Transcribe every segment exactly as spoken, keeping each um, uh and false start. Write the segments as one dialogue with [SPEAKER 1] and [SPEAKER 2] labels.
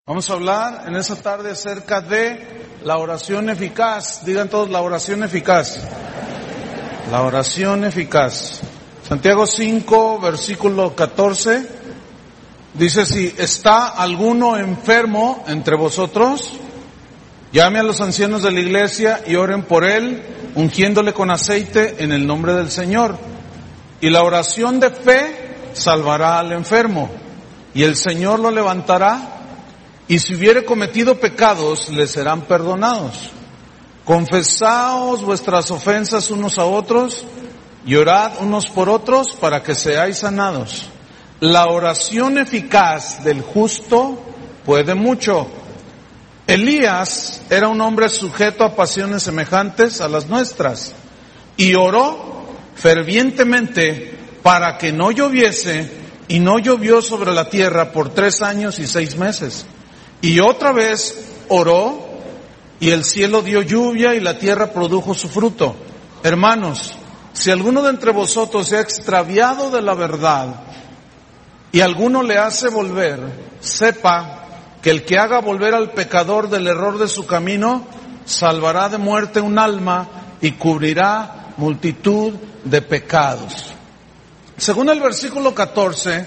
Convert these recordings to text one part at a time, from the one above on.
[SPEAKER 1] Vamos a hablar en esta tarde acerca de la oración eficaz. Digan todos la oración eficaz. La oración eficaz. Santiago cinco, versículo catorce, dice: si está alguno enfermo entre vosotros, llame a los ancianos de la iglesia y oren por él, ungiéndole con aceite en el nombre del Señor. Y la oración de fe salvará al enfermo, y el Señor lo levantará, y si hubiere cometido pecados, le serán perdonados. Confesaos vuestras ofensas unos a otros, y orad unos por otros para que seáis sanados. La oración eficaz del justo puede mucho. Elías era un hombre sujeto a pasiones semejantes a las nuestras, y oró fervientemente para que no lloviese, y no llovió sobre la tierra por tres años y seis meses. Y otra vez oró, y el cielo dio lluvia, y la tierra produjo su fruto. Hermanos, si alguno de entre vosotros se ha extraviado de la verdad, y alguno le hace volver, sepa que el que haga volver al pecador del error de su camino, salvará de muerte un alma, y cubrirá multitud de pecados. Según el versículo catorce,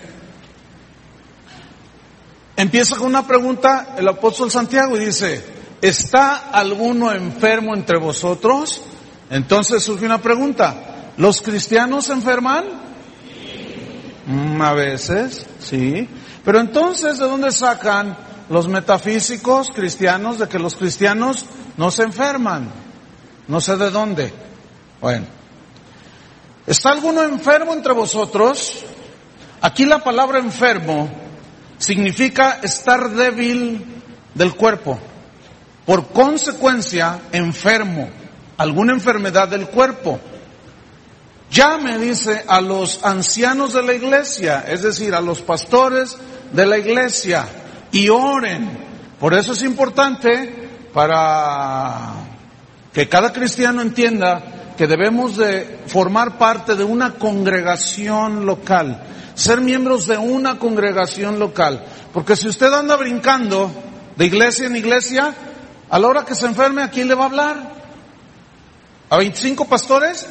[SPEAKER 1] empieza con una pregunta el apóstol Santiago y dice: ¿está alguno enfermo entre vosotros? Entonces surge una pregunta: ¿los cristianos se enferman? Mm, a veces, sí. Pero entonces, ¿de dónde sacan los metafísicos cristianos de que los cristianos no se enferman? No sé de dónde. Bueno, ¿está alguno enfermo entre vosotros? Aquí la palabra enfermo significa estar débil del cuerpo. Por consecuencia, enfermo, alguna enfermedad del cuerpo. Llame, dice, a los ancianos de la iglesia, es decir, a los pastores de la iglesia, y oren. Por eso es importante, para que cada cristiano entienda que debemos de formar parte de una congregación local, ser miembros de una congregación local. Porque si usted anda brincando de iglesia en iglesia, a la hora que se enferme, ¿a quién le va a hablar? ¿A veinticinco pastores?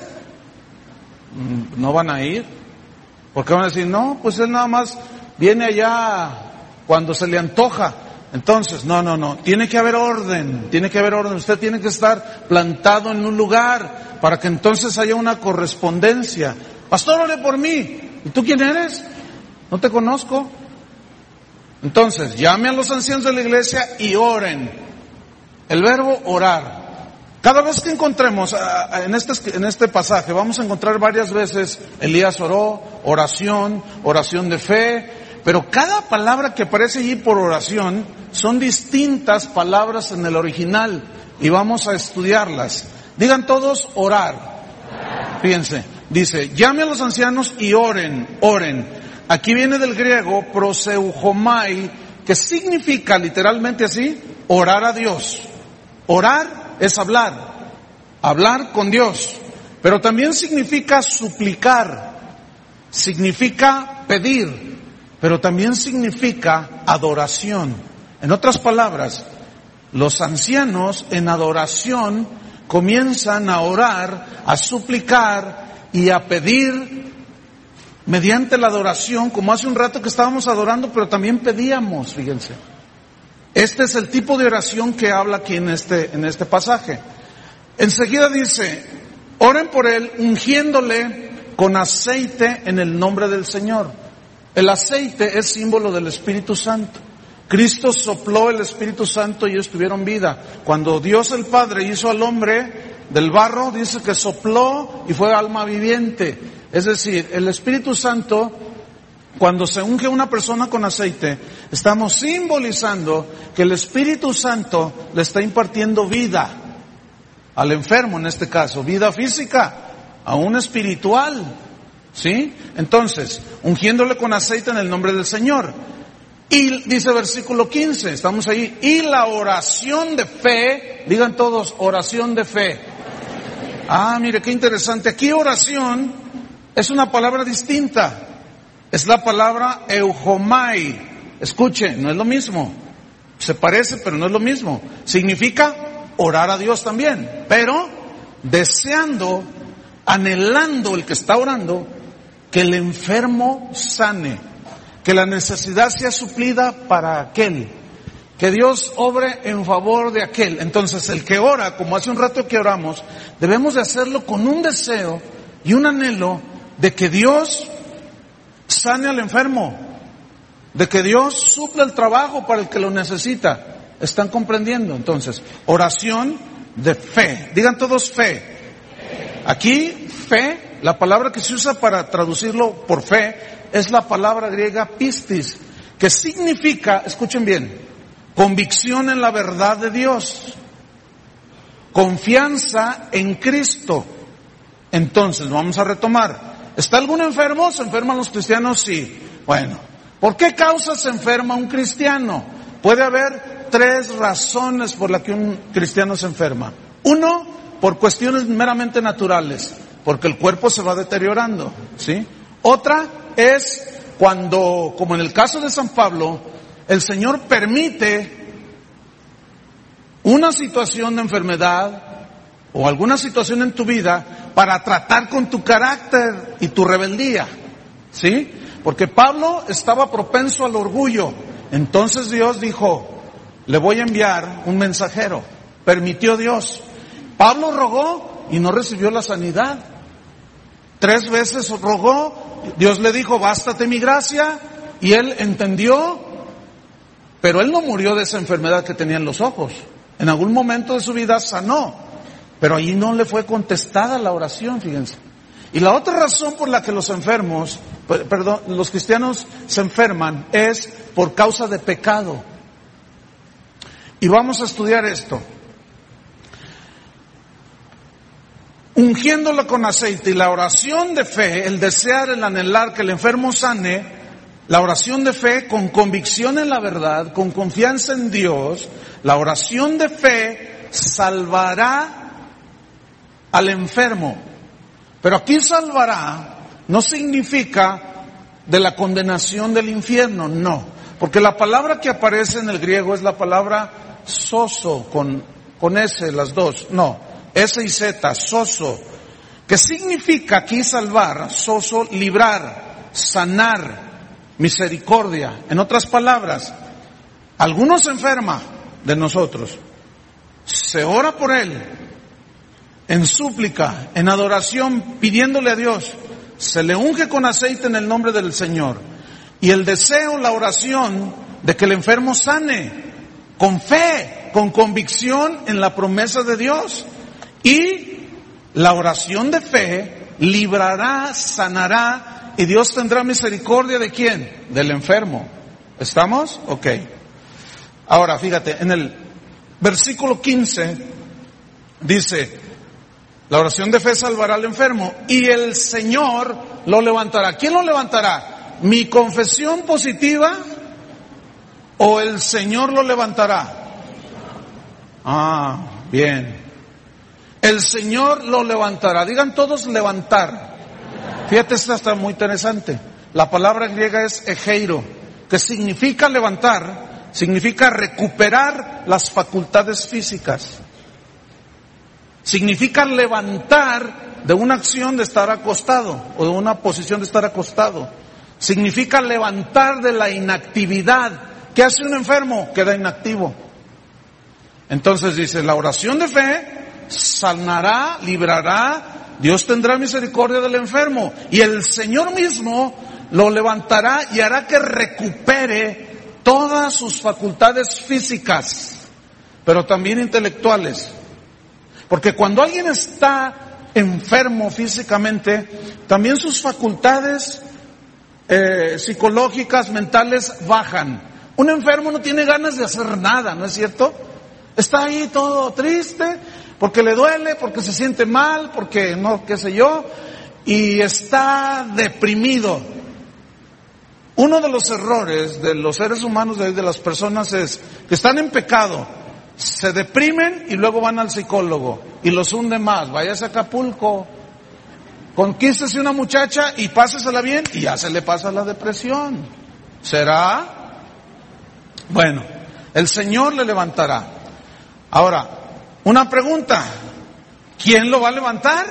[SPEAKER 1] No van a ir, porque van a decir: no, pues él nada más viene allá cuando se le antoja. Entonces, no, no, no, tiene que haber orden, tiene que haber orden. Usted tiene que estar plantado en un lugar para que entonces haya una correspondencia. Pastor, ore por mí. ¿Y tú quién eres? No te conozco. Entonces, llame a los ancianos de la iglesia y oren. El verbo orar. Cada vez que encontremos en este, en este pasaje, vamos a encontrar varias veces Elías oró, oración, oración de fe, pero cada palabra que aparece allí por oración son distintas palabras en el original, y vamos a estudiarlas. Digan todos orar. Fíjense, dice: llame a los ancianos y oren, oren. Aquí viene del griego proseujomai, que significa literalmente así: orar a Dios. Orar es hablar, hablar con Dios, pero también significa suplicar, significa pedir, pero también significa adoración. En otras palabras, los ancianos en adoración comienzan a orar, a suplicar y a pedir mediante la adoración, como hace un rato que estábamos adorando, pero también pedíamos, fíjense. Este es el tipo de oración que habla aquí en este, en este pasaje. Enseguida dice: oren por él, ungiéndole con aceite en el nombre del Señor. El aceite es símbolo del Espíritu Santo. Cristo sopló el Espíritu Santo y ellos tuvieron vida. Cuando Dios el Padre hizo al hombre del barro, dice que sopló y fue alma viviente. Es decir, el Espíritu Santo, cuando se unge una persona con aceite, estamos simbolizando que el Espíritu Santo le está impartiendo vida al enfermo, en este caso, vida física, aún espiritual, ¿sí? Entonces, ungiéndole con aceite en el nombre del Señor. Y dice versículo quince, estamos ahí, y la oración de fe, digan todos, oración de fe. Ah, mire qué interesante, aquí oración es una palabra distinta. Es la palabra eujomai. Escuche, no es lo mismo. Se parece, pero no es lo mismo. Significa orar a Dios también, pero deseando, anhelando el que está orando, que el enfermo sane, que la necesidad sea suplida para aquel, que Dios obre en favor de aquel. Entonces el que ora, como hace un rato que oramos, debemos de hacerlo con un deseo y un anhelo de que Dios sane al enfermo, de que Dios supla el trabajo para el que lo necesita. ¿Están comprendiendo? Entonces, oración de fe. Digan todos fe. Aquí, fe, la palabra que se usa para traducirlo por fe, es la palabra griega pistis, que significa, escuchen bien, convicción en la verdad de Dios, confianza en Cristo. Entonces, vamos a retomar. ¿Está algún enfermo? ¿Se enferman los cristianos? Sí. Bueno, ¿por qué causa se enferma un cristiano? Puede haber tres razones por las que un cristiano se enferma. Uno, por cuestiones meramente naturales, porque el cuerpo se va deteriorando, ¿sí? Otra es cuando, como en el caso de San Pablo, el Señor permite una situación de enfermedad o alguna situación en tu vida para tratar con tu carácter y tu rebeldía, ¿sí? Porque Pablo estaba propenso al orgullo. Entonces Dios dijo, le voy a enviar un mensajero. Permitió Dios. Pablo rogó y no recibió la sanidad. Tres veces rogó, Dios le dijo, bástate mi gracia, y él entendió, pero él no murió de esa enfermedad que tenía en los ojos. En algún momento de su vida sanó, pero allí no le fue contestada la oración, fíjense. Y la otra razón por la que los enfermos, perdón, los cristianos se enferman es por causa de pecado. Y vamos a estudiar esto. Ungiéndolo con aceite y la oración de fe, el desear, el anhelar que el enfermo sane, la oración de fe con convicción en la verdad, con confianza en Dios, la oración de fe salvará al enfermo. Pero aquí salvará no significa de la condenación del infierno, no. Porque la palabra que aparece en el griego es la palabra soso, con, con S, las dos, no. S y Z, soso, que significa aquí salvar, soso, librar, sanar, misericordia. En otras palabras, alguno se enferma de nosotros, se ora por él, en súplica, en adoración, pidiéndole a Dios, se le unge con aceite en el nombre del Señor, y el deseo, la oración de que el enfermo sane, con fe, con convicción en la promesa de Dios. Y la oración de fe librará, sanará, y Dios tendrá misericordia ¿de quién? Del enfermo. ¿Estamos? Ok. Ahora, fíjate, en el versículo quince dice, la oración de fe salvará al enfermo y el Señor lo levantará. ¿Quién lo levantará? ¿Mi confesión positiva o el Señor lo levantará? Ah, bien. El Señor lo levantará. Digan todos levantar. Fíjate, esto está muy interesante. La palabra griega es egeiro, que significa levantar, significa recuperar las facultades físicas. Significa levantar de una acción de estar acostado o de una posición de estar acostado. Significa levantar de la inactividad. ¿Qué hace un enfermo? Queda inactivo. Entonces dice, la oración de fe sanará, librará, Dios tendrá misericordia del enfermo y el Señor mismo lo levantará y hará que recupere todas sus facultades físicas, pero también intelectuales. Porque cuando alguien está enfermo físicamente, también sus facultades eh, psicológicas, mentales bajan. Un enfermo no tiene ganas de hacer nada, ¿no es cierto? Está ahí todo triste, porque le duele, porque se siente mal, porque no, qué sé yo, y está deprimido. Uno de los errores de los seres humanos, de, de las personas, es que están en pecado, se deprimen y luego van al psicólogo y los hunde más. Váyase a Acapulco, conquístese una muchacha y pásesela bien y ya se le pasa la depresión. ¿Será? Bueno, El Señor le levantará. Ahora, una pregunta. ¿Quién lo va a levantar?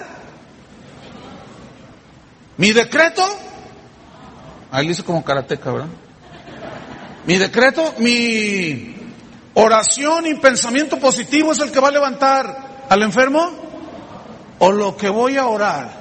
[SPEAKER 1] ¿Mi decreto? Ahí le hice como karateca, ¿verdad? Mi decreto, mi oración y pensamiento positivo es el que va a levantar al enfermo, o lo que voy a orar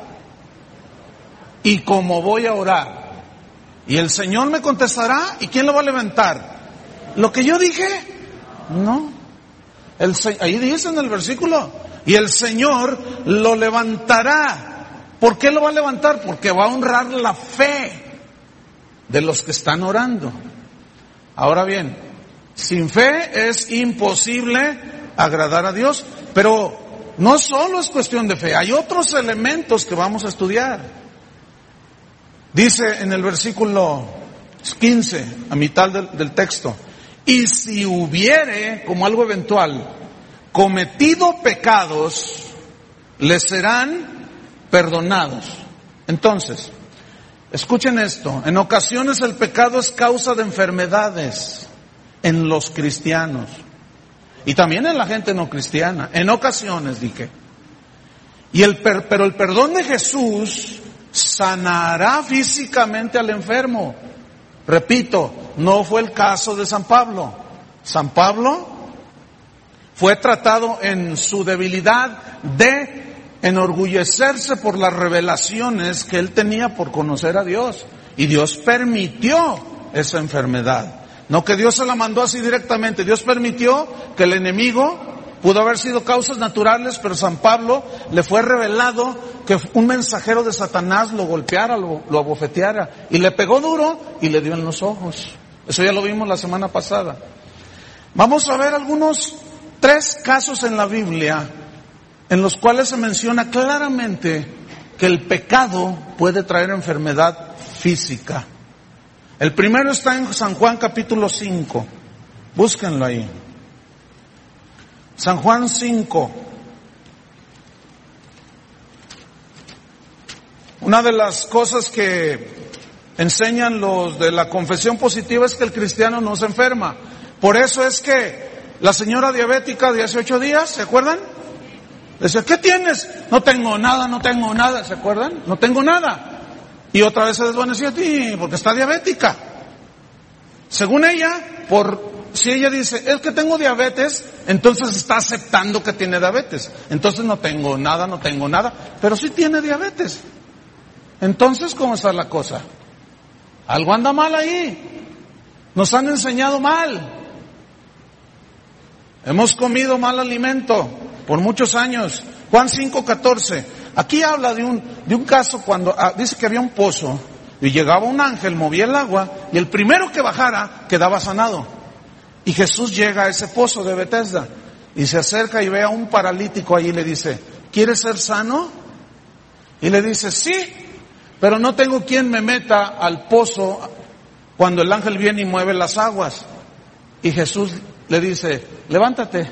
[SPEAKER 1] y cómo voy a orar. Y el Señor me contestará, ¿y quién lo va a levantar? ¿Lo que yo dije? No. El, ahí dice en el versículo, y el Señor lo levantará. ¿Por qué lo va a levantar? Porque va a honrar la fe de los que están orando. Ahora bien, sin fe es imposible agradar a Dios, pero no solo es cuestión de fe, hay otros elementos que vamos a estudiar. Dice en el versículo quince, a mitad del, del texto, y si hubiere, como algo eventual, cometido pecados, les serán perdonados. Entonces, escuchen esto, en ocasiones el pecado es causa de enfermedades en los cristianos y también en la gente no cristiana, en ocasiones dije. Y el per, pero el perdón de Jesús sanará físicamente al enfermo. Repito, no fue el caso de San Pablo. San Pablo fue tratado en su debilidad de enorgullecerse por las revelaciones que él tenía por conocer a Dios. Y Dios permitió esa enfermedad. No que Dios se la mandó así directamente. Dios permitió que el enemigo, pudo haber sido causas naturales, pero San Pablo le fue revelado que un mensajero de Satanás lo golpeara, lo, lo abofeteara. Y le pegó duro y le dio en los ojos. Eso ya lo vimos la semana pasada. Vamos a ver algunos tres casos en la Biblia en los cuales se menciona claramente que el pecado puede traer enfermedad física. El primero está en San Juan capítulo cinco. Búsquenlo ahí. San Juan cinco. Una de las cosas que enseñan los de la confesión positiva es que el cristiano no se enferma. Por eso es que la señora diabética de hace ocho días, ¿se acuerdan? Dice, ¿qué tienes? No tengo nada, no tengo nada, ¿se acuerdan? No tengo nada. Y otra vez se desvaneció a ti, porque está diabética. Según ella, por si ella dice, es que tengo diabetes, entonces está aceptando que tiene diabetes. Entonces no tengo nada, no tengo nada, pero sí tiene diabetes. Entonces, ¿cómo está la cosa? Algo anda mal ahí. Nos han enseñado mal. Hemos comido mal alimento por muchos años. Juan cinco catorce. Aquí habla de un, de un caso cuando, ah, dice que había un pozo y llegaba un ángel, movía el agua y el primero que bajara quedaba sanado. Y Jesús llega a ese pozo de Betesda y se acerca y ve a un paralítico ahí y le dice, ¿quieres ser sano? Y le dice, sí, pero no tengo quien me meta al pozo cuando el ángel viene y mueve las aguas. Y Jesús le dice, levántate.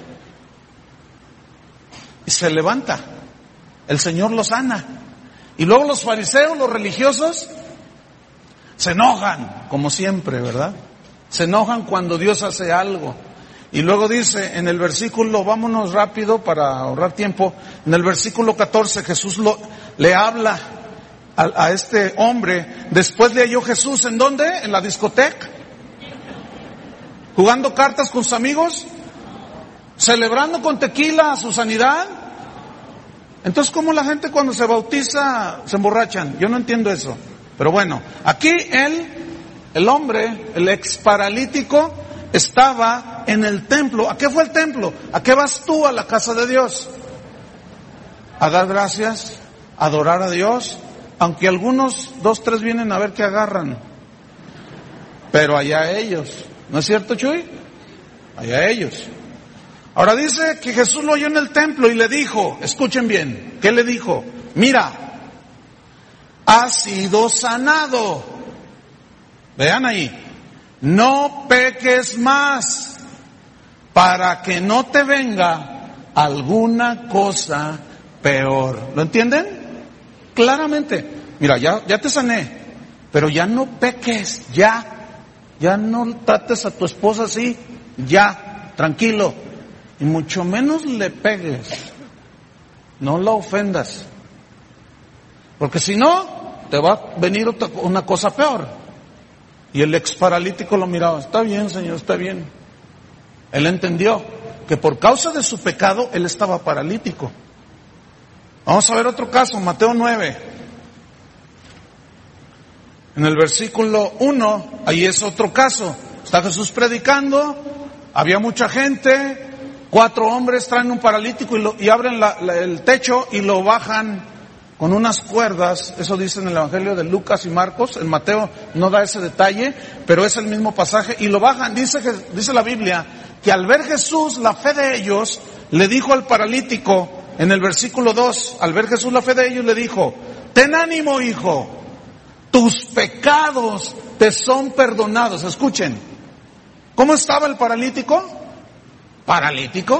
[SPEAKER 1] Y se levanta. El Señor lo sana. Y luego los fariseos, los religiosos, se enojan, como siempre, ¿verdad? Se enojan cuando Dios hace algo. Y luego dice en el versículo, vámonos rápido para ahorrar tiempo, en el versículo catorce Jesús lo, le habla a, a este hombre. Después le halló Jesús, ¿en dónde? ¿En la discoteca? ¿Jugando cartas con sus amigos? ¿Celebrando con tequila su sanidad? Entonces, ¿cómo la gente cuando se bautiza se emborrachan? Yo no entiendo eso. Pero bueno, aquí él, el hombre, el ex paralítico, estaba en el templo. ¿A qué fue el templo? ¿A qué vas tú a la casa de Dios? A dar gracias, a adorar a Dios, aunque algunos, dos, tres vienen a ver qué agarran. Pero allá ellos. ¿No es cierto, Chuy? Allá ellos. Ahora dice que Jesús lo oyó en el templo y le dijo, escuchen bien, ¿qué le dijo? Mira, has sido sanado. Vean ahí, no peques más para que no te venga alguna cosa peor. ¿Lo entienden? Claramente. Mira, ya, ya te sané, pero ya no peques, ya, ya no trates a tu esposa así, ya, tranquilo, y mucho menos le pegues, no la ofendas, porque si no, te va a venir otra, una cosa peor. Y el ex paralítico lo miraba, está bien, Señor, está bien. Él entendió que por causa de su pecado, él estaba paralítico. Vamos a ver otro caso, Mateo nueve. En el versículo uno, ahí es otro caso. Está Jesús predicando, había mucha gente, cuatro hombres traen un paralítico y, lo, y abren la, la, el techo y lo bajan con unas cuerdas. Eso dice en el Evangelio de Lucas y Marcos. En Mateo no da ese detalle, pero es el mismo pasaje. Y lo bajan, dice, dice la Biblia, que al ver Jesús la fe de ellos, le dijo al paralítico, en el versículo dos, al ver Jesús la fe de ellos, le dijo, ten ánimo, hijo, tus pecados te son perdonados. Escuchen, ¿cómo estaba el paralítico? Paralítico.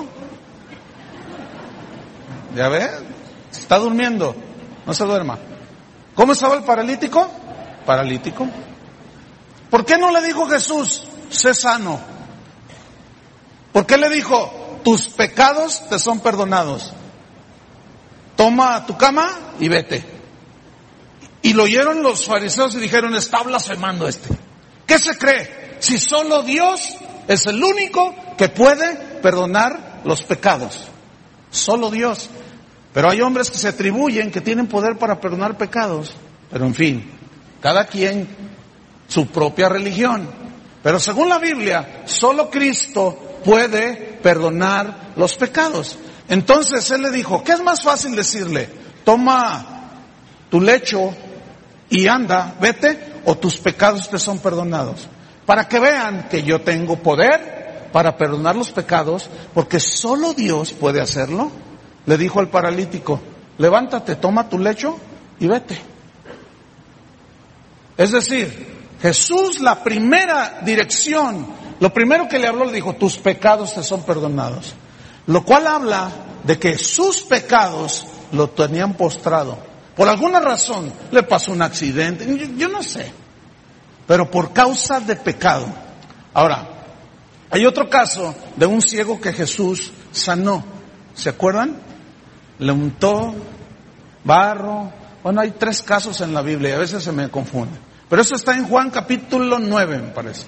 [SPEAKER 1] ¿Ya ve? Está durmiendo, no se duerma. ¿Cómo estaba el paralítico? Paralítico. ¿Por qué no le dijo Jesús, sé sano? ¿Por qué le dijo, tus pecados te son perdonados? Toma tu cama y vete. Y lo oyeron los fariseos y dijeron, está blasfemando este. ¿Qué se cree? Si solo Dios es el único que puede perdonar los pecados. Solo Dios. Pero hay hombres que se atribuyen que tienen poder para perdonar pecados. Pero en fin, cada quien su propia religión. Pero según la Biblia, solo Cristo puede perdonar los pecados. Entonces él le dijo, ¿qué es más fácil decirle? Toma tu lecho y anda, vete, o tus pecados te son perdonados. Para que vean que yo tengo poder para perdonar los pecados, porque solo Dios puede hacerlo. Le dijo al paralítico, levántate, toma tu lecho y vete. Es decir, Jesús, la primera dirección, lo primero que le habló, le dijo, tus pecados te son perdonados. Lo cual habla de que sus pecados lo tenían postrado. Por alguna razón, le pasó un accidente, yo, yo no sé, pero por causa de pecado. Ahora, hay otro caso de un ciego que Jesús sanó. ¿Se acuerdan? Le untó barro. Bueno, hay tres casos en la Biblia y a veces se me confunde. Pero eso está en Juan capítulo nueve, me parece.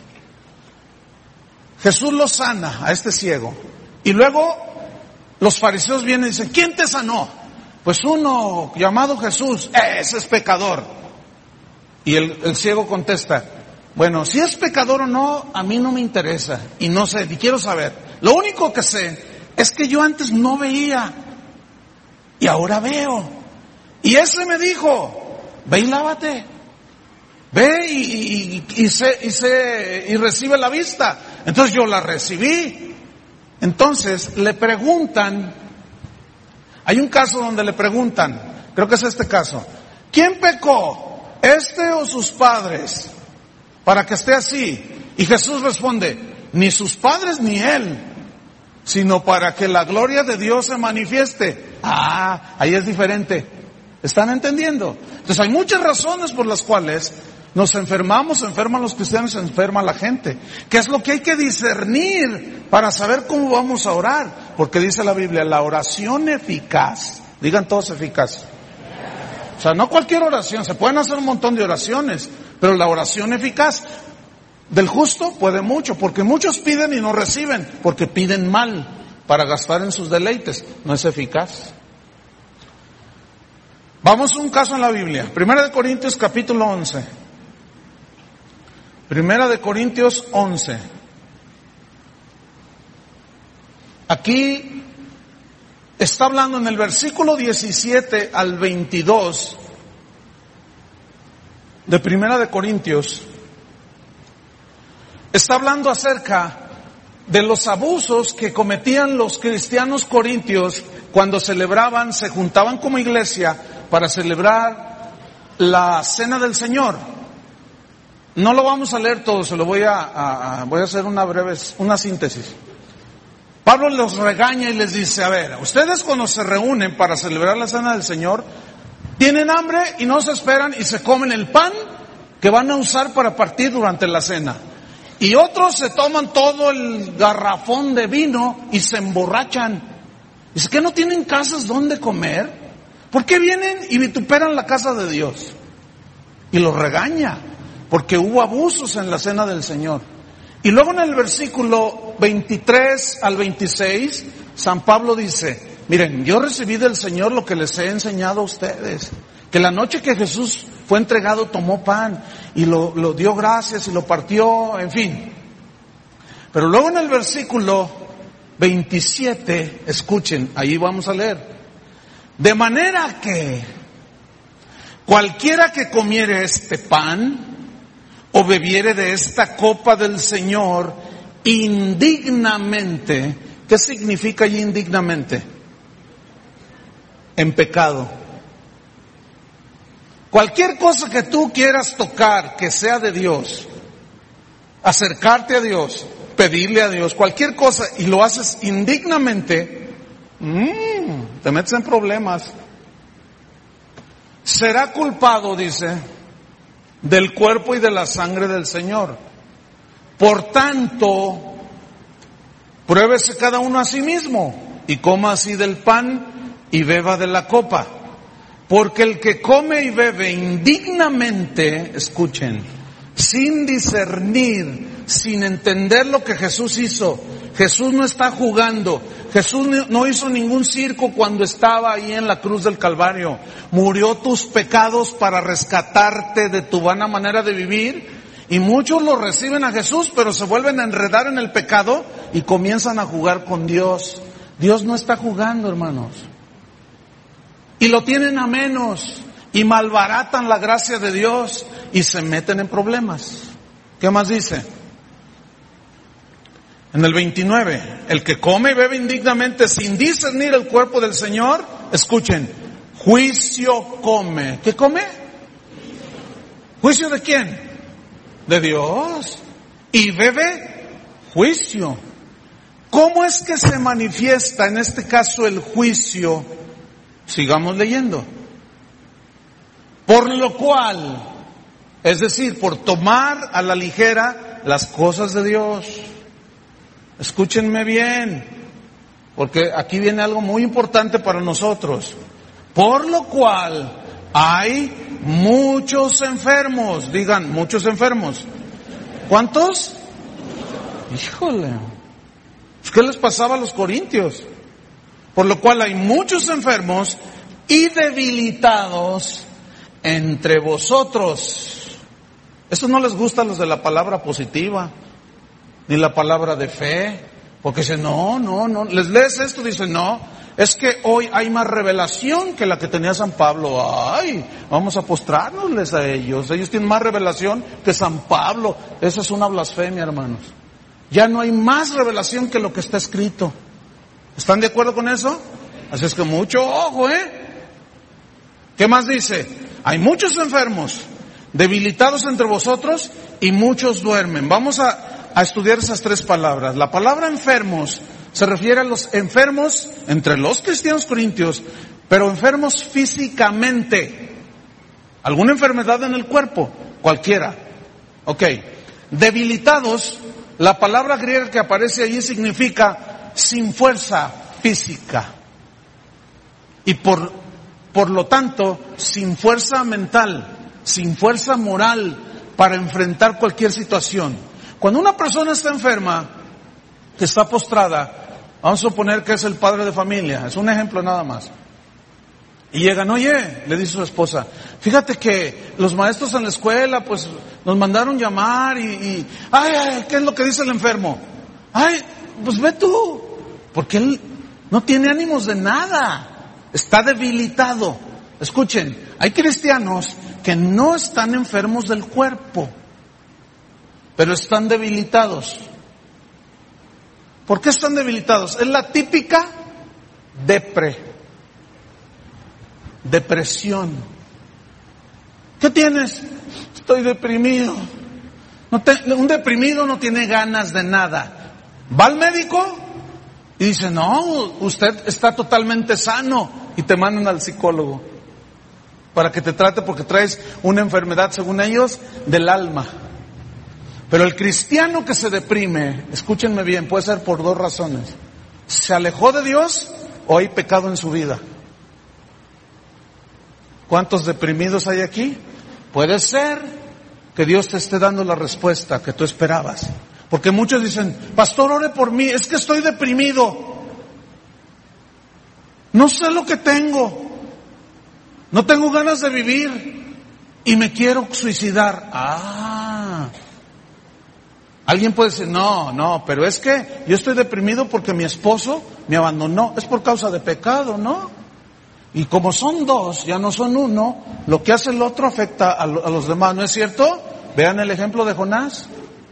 [SPEAKER 1] Jesús lo sana a este ciego. Y luego los fariseos vienen y dicen, ¿quién te sanó? Pues uno llamado Jesús, eh, ese es pecador. Y el, el ciego contesta, bueno, si es pecador o no, a mí no me interesa. Y no sé, ni quiero saber. Lo único que sé es que yo antes no veía. Y ahora veo. Y ese me dijo, ve y lávate. Ve y, y, y, y, se, y, se, y recibe la vista. Entonces yo la recibí. Entonces le preguntan, hay un caso donde le preguntan, creo que es este caso, ¿quién pecó? ¿Este o sus padres? Para que esté así. Y Jesús responde, ni sus padres ni él, sino para que la gloria de Dios se manifieste. Ah, ahí es diferente. ¿Están entendiendo? Entonces hay muchas razones por las cuales nos enfermamos, se enferman los cristianos, se enferma la gente. ¿Qué es lo que hay que discernir para saber cómo vamos a orar? Porque dice la Biblia, la oración eficaz. Digan todos eficaz. O sea, no cualquier oración, se pueden hacer un montón de oraciones, pero la oración eficaz del justo puede mucho, porque muchos piden y no reciben, porque piden mal para gastar en sus deleites. No es eficaz. Vamos a un caso en la Biblia. Primera de Corintios capítulo once. Primera de Corintios once. Aquí está hablando en el versículo diecisiete al veintidós de Primera de Corintios. Está hablando acerca de los abusos que cometían los cristianos corintios cuando celebraban, se juntaban como iglesia para celebrar la cena del Señor. No lo vamos a leer todo, se lo voy a, a, a voy a hacer una breve, una síntesis. Pablo los regaña y les dice, a ver, ustedes cuando se reúnen para celebrar la cena del Señor, tienen hambre y no se esperan y se comen el pan que van a usar para partir durante la cena. Y otros se toman todo el garrafón de vino y se emborrachan. Dice que no tienen casas donde comer. ¿Por qué vienen y vituperan la casa de Dios? Y los regaña, porque hubo abusos en la cena del Señor. Y luego en el versículo veintitrés al veintiséis, San Pablo dice, miren, yo recibí del Señor lo que les he enseñado a ustedes. Que la noche que Jesús fue entregado tomó pan y lo, lo dio gracias y lo partió, en fin. Pero luego en el versículo veintisiete, escuchen, ahí vamos a leer. De manera que cualquiera que comiere este pan o bebiere de esta copa del Señor indignamente, ¿qué significa allí indignamente? En pecado. Cualquier cosa que tú quieras tocar que sea de Dios, acercarte a Dios, pedirle a Dios, cualquier cosa, y lo haces indignamente, mmm, te metes en problemas. Será culpado, dice, del cuerpo y de la sangre del Señor. Por tanto, pruébese cada uno a sí mismo y coma así del pan y beba de la copa. Porque el que come y bebe indignamente, escuchen, sin discernir, sin entender lo que Jesús hizo. Jesús no está jugando. Jesús no hizo ningún circo cuando estaba ahí en la cruz del Calvario. Murió tus pecados para rescatarte de tu vana manera de vivir. Y muchos lo reciben a Jesús, pero se vuelven a enredar en el pecado y comienzan a jugar con Dios. Dios no está jugando, hermanos. Y lo tienen a menos, y malbaratan la gracia de Dios, y se meten en problemas. ¿Qué más dice? En el veintinueve, el que come y bebe indignamente sin discernir el cuerpo del Señor, escuchen, juicio come. ¿Qué come? ¿Juicio de quién? De Dios. Y bebe juicio. ¿Cómo es que se manifiesta en este caso el juicio? Sigamos leyendo. Por lo cual, es decir, por tomar a la ligera las cosas de Dios. Escúchenme bien, porque aquí viene algo muy importante para nosotros. Por lo cual hay muchos enfermos. Digan, muchos enfermos. ¿Cuántos? Híjole. ¿Qué les pasaba a los corintios? Por lo cual hay muchos enfermos y debilitados entre vosotros. Eso no les gusta a los de la palabra positiva, ni la palabra de fe, porque dicen, no, no, no. Les lees esto, dicen, no, es que hoy hay más revelación que la que tenía San Pablo. Ay, vamos a postrárnosles a ellos. Ellos tienen más revelación que San Pablo. Eso es una blasfemia, hermanos. Ya no hay más revelación que lo que está escrito. ¿Están de acuerdo con eso? Así es que mucho ojo, ¿eh? ¿Qué más dice? Hay muchos enfermos, debilitados entre vosotros, y muchos duermen. Vamos a, a estudiar esas tres palabras. La palabra enfermos se refiere a los enfermos entre los cristianos corintios, pero enfermos físicamente. ¿Alguna enfermedad en el cuerpo? Cualquiera. Ok. Debilitados, la palabra griega que aparece allí significa sin fuerza física. Y por, por lo tanto, sin fuerza mental, sin fuerza moral para enfrentar cualquier situación. Cuando una persona está enferma, que está postrada, vamos a suponer que es el padre de familia, es un ejemplo nada más. Y llegan, oye, le dice su esposa, fíjate que los maestros en la escuela, pues, nos mandaron llamar y, y ay, ay, ¿qué es lo que dice el enfermo? Ay, pues ve tú, porque él no tiene ánimos de nada, está debilitado. Escuchen, hay cristianos que no están enfermos del cuerpo, pero están debilitados. ¿Por qué están debilitados? Es la típica depre. Depresión. ¿Qué tienes? Estoy deprimido. No te, un deprimido no tiene ganas de nada. Va al médico y dice, no, usted está totalmente sano. Y te mandan al psicólogo para que te trate porque traes una enfermedad, según ellos, del alma. Pero el cristiano que se deprime, escúchenme bien, puede ser por dos razones. ¿Se alejó de Dios o hay pecado en su vida? ¿Cuántos deprimidos hay aquí? Puede ser que Dios te esté dando la respuesta que tú esperabas. Porque muchos dicen, pastor, ore por mí, es que estoy deprimido. No sé lo que tengo. No tengo ganas de vivir y me quiero suicidar. Ah. Alguien puede decir, no, no, pero es que yo estoy deprimido porque mi esposo me abandonó. Es por causa de pecado, ¿no? Y como son dos, ya no son uno, lo que hace el otro afecta a, lo, a los demás, ¿no es cierto? Vean el ejemplo de Jonás.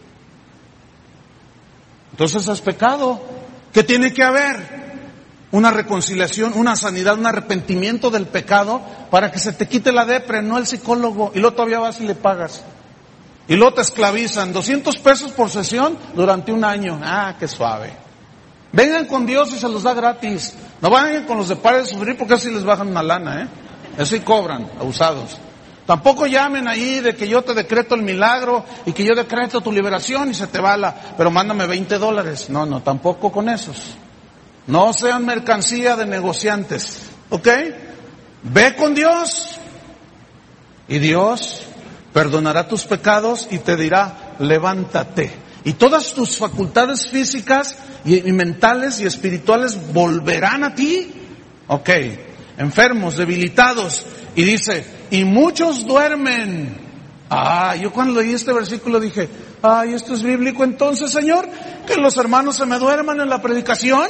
[SPEAKER 1] Entonces es pecado. ¿Qué tiene que haber? Una reconciliación, una sanidad, un arrepentimiento del pecado para que se te quite la depre, no el psicólogo. Y luego todavía vas y le pagas. Y luego te esclavizan, doscientos pesos por sesión durante un año. Ah, qué suave. Vengan con Dios y se los da gratis. No vayan con los de Pare de Sufrir porque así les bajan una lana, ¿eh? Eso y cobran, abusados. Tampoco llamen ahí de que yo te decreto el milagro y que yo decreto tu liberación y se te va la... Pero mándame veinte dólares. No, no, tampoco con esos. No sean mercancía de negociantes, ¿ok? Ve con Dios y Dios perdonará tus pecados y te dirá, levántate. Y todas tus facultades físicas y, y mentales y espirituales volverán a ti. Ok, enfermos, debilitados. Y dice, y muchos duermen. Ah, yo cuando leí este versículo dije, ay, esto es bíblico entonces, Señor, que los hermanos se me duerman en la predicación.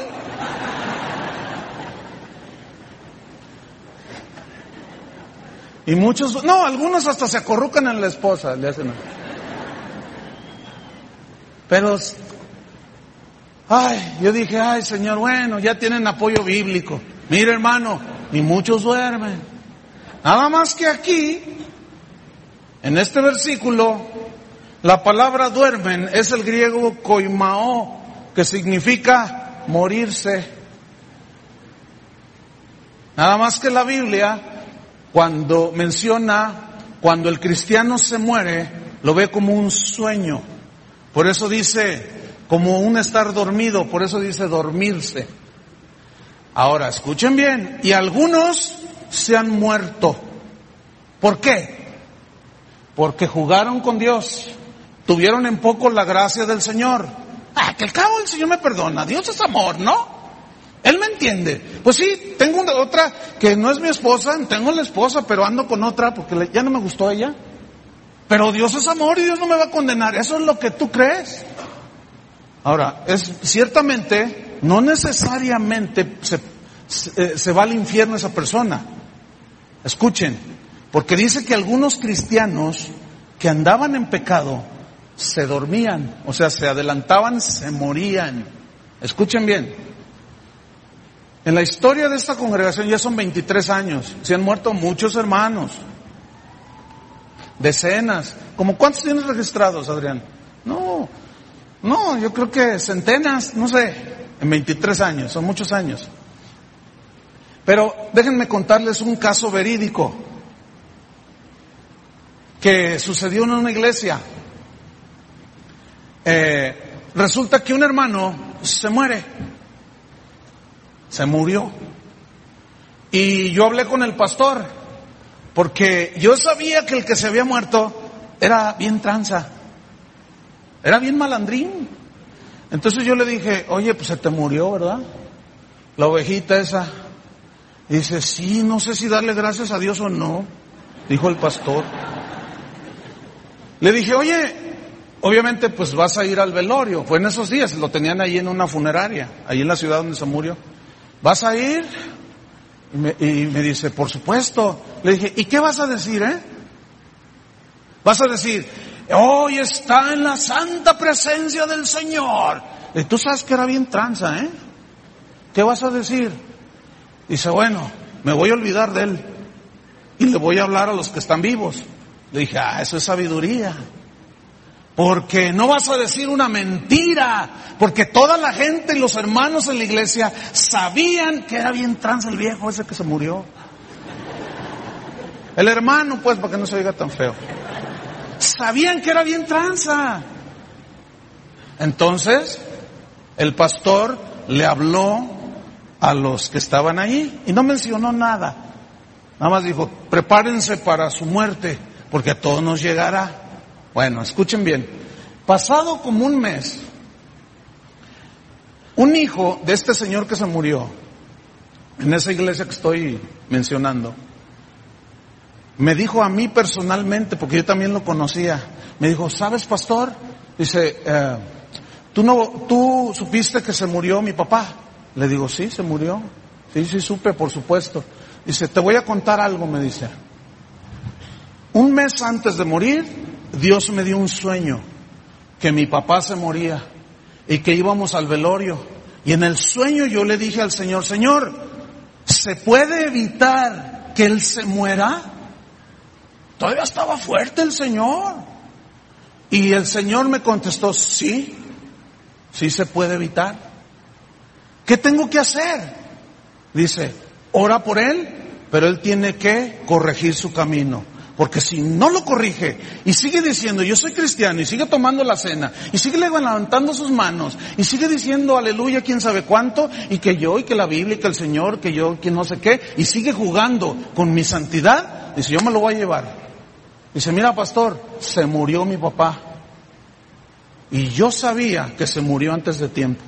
[SPEAKER 1] Y muchos, no, algunos hasta se acorrucan en la esposa, le hacen. Pero, ay, yo dije, ay, Señor, bueno, ya tienen apoyo bíblico. Mire, hermano, y muchos duermen. Nada más que aquí, en este versículo, la palabra duermen es el griego koimao, que significa morirse. Nada más que la Biblia, cuando menciona, cuando el cristiano se muere, lo ve como un sueño. Por eso dice, como un estar dormido, por eso dice dormirse. Ahora, escuchen bien, y algunos se han muerto. ¿Por qué? Porque jugaron con Dios, tuvieron en poco la gracia del Señor. Ah, que al cabo el Señor me perdona, Dios es amor, ¿no? Él me entiende. Pues sí, tengo una, otra que no es mi esposa, tengo la esposa, pero ando con otra porque le, ya no me gustó ella. Pero Dios es amor y Dios no me va a condenar. Eso es lo que tú crees. Ahora, es ciertamente, no necesariamente se, se, se va al infierno esa persona. Escuchen, porque dice que algunos cristianos que andaban en pecado se dormían, o sea, se adelantaban, se morían. Escuchen bien. En la historia de esta congregación ya son veintitrés años, se han muerto muchos hermanos, decenas. ¿Cómo cuántos tienes registrados, Adrián? No, no, yo creo que centenas, no sé, en veintitrés años, son muchos años. Pero déjenme contarles un caso verídico que sucedió en una iglesia. Eh, resulta que un hermano se muere. Se murió. Y yo hablé con el pastor, porque yo sabía que el que se había muerto era bien tranza, era bien malandrín. Entonces yo le dije, oye, pues se te murió, ¿verdad? La ovejita esa. Y dice, sí, no sé si darle gracias a Dios o no, dijo el pastor. Le dije, oye, obviamente pues vas a ir al velorio. Fue en esos días, lo tenían ahí en una funeraria, ahí en la ciudad donde se murió. ¿Vas a ir? Y me, y me dice, por supuesto. Le dije, ¿y qué vas a decir, eh? Vas a decir, hoy está en la santa presencia del Señor. Y tú sabes que era bien tranza, ¿eh? ¿Qué vas a decir? Dice, bueno, me voy a olvidar de él y le voy a hablar a los que están vivos. Le dije, ah, eso es sabiduría. Porque no vas a decir una mentira, porque toda la gente y los hermanos en la iglesia sabían que era bien tranza el viejo ese que se murió. El hermano, pues, para que no se oiga tan feo. Sabían que era bien tranza. Entonces, el pastor le habló a los que estaban ahí y no mencionó nada. Nada más dijo, prepárense para su muerte, porque a todos nos llegará. Bueno, escuchen bien. Pasado como un mes, un hijo de este señor que se murió, en esa iglesia que estoy mencionando, me dijo a mí personalmente, porque yo también lo conocía, me dijo, ¿sabes, pastor? Dice, eh, ¿tú no, tú supiste que se murió mi papá? Le digo, sí, se murió. Sí, sí, supe, por supuesto. Dice, te voy a contar algo, me dice. Un mes antes de morir, Dios me dio un sueño, que mi papá se moría y que íbamos al velorio. Y en el sueño yo le dije al Señor, Señor, ¿se puede evitar que Él se muera? Todavía estaba fuerte el Señor. Y el Señor me contestó, sí, sí se puede evitar. ¿Qué tengo que hacer? Dice, ora por Él, pero Él tiene que corregir su camino. Porque si no lo corrige y sigue diciendo, yo soy cristiano, y sigue tomando la cena, y sigue levantando sus manos, y sigue diciendo aleluya, quién sabe cuánto, y que yo, y que la Biblia, y que el Señor, que yo, que no sé qué, y sigue jugando con mi santidad, dice, yo me lo voy a llevar. Dice, mira, pastor, se murió mi papá. Y yo sabía que se murió antes de tiempo.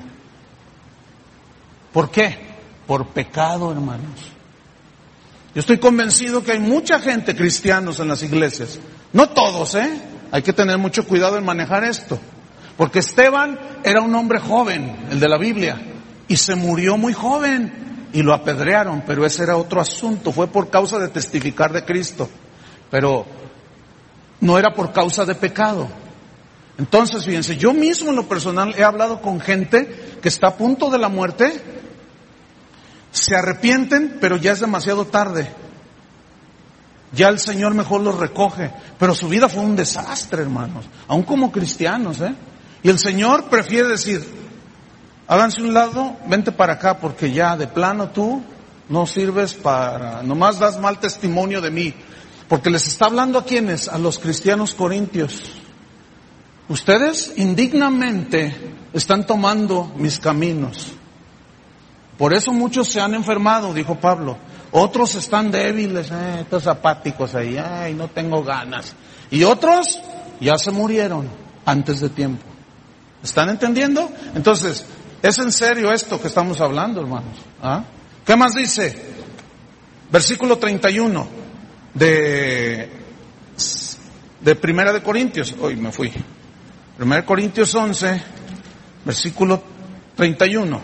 [SPEAKER 1] ¿Por qué? Por pecado, hermanos. Yo estoy convencido que hay mucha gente, cristianos en las iglesias. No todos, ¿eh? Hay que tener mucho cuidado en manejar esto. Porque Esteban era un hombre joven, el de la Biblia, y se murió muy joven y lo apedrearon, pero ese era otro asunto. Fue por causa de testificar de Cristo. Pero no era por causa de pecado. Entonces, fíjense, yo mismo en lo personal he hablado con gente que está a punto de la muerte, se arrepienten, pero ya es demasiado tarde. Ya el Señor mejor los recoge, pero su vida fue un desastre, hermanos, aún como cristianos, ¿eh? Y el Señor prefiere decir, háganse un lado, vente para acá, porque ya de plano tú no sirves para, nomás das mal testimonio de mí. Porque les está hablando a quienes, a los cristianos corintios. Ustedes indignamente están tomando mis caminos. Por eso muchos se han enfermado, dijo Pablo. Otros están débiles, eh, estos apáticos ahí, ay, no tengo ganas. Y otros ya se murieron antes de tiempo. ¿Están entendiendo? Entonces, es en serio esto que estamos hablando, hermanos. ¿Ah? ¿Qué más dice? Versículo treinta y uno. De, de Primera de Corintios, hoy me fui, Primera de Corintios once, versículo treinta y uno,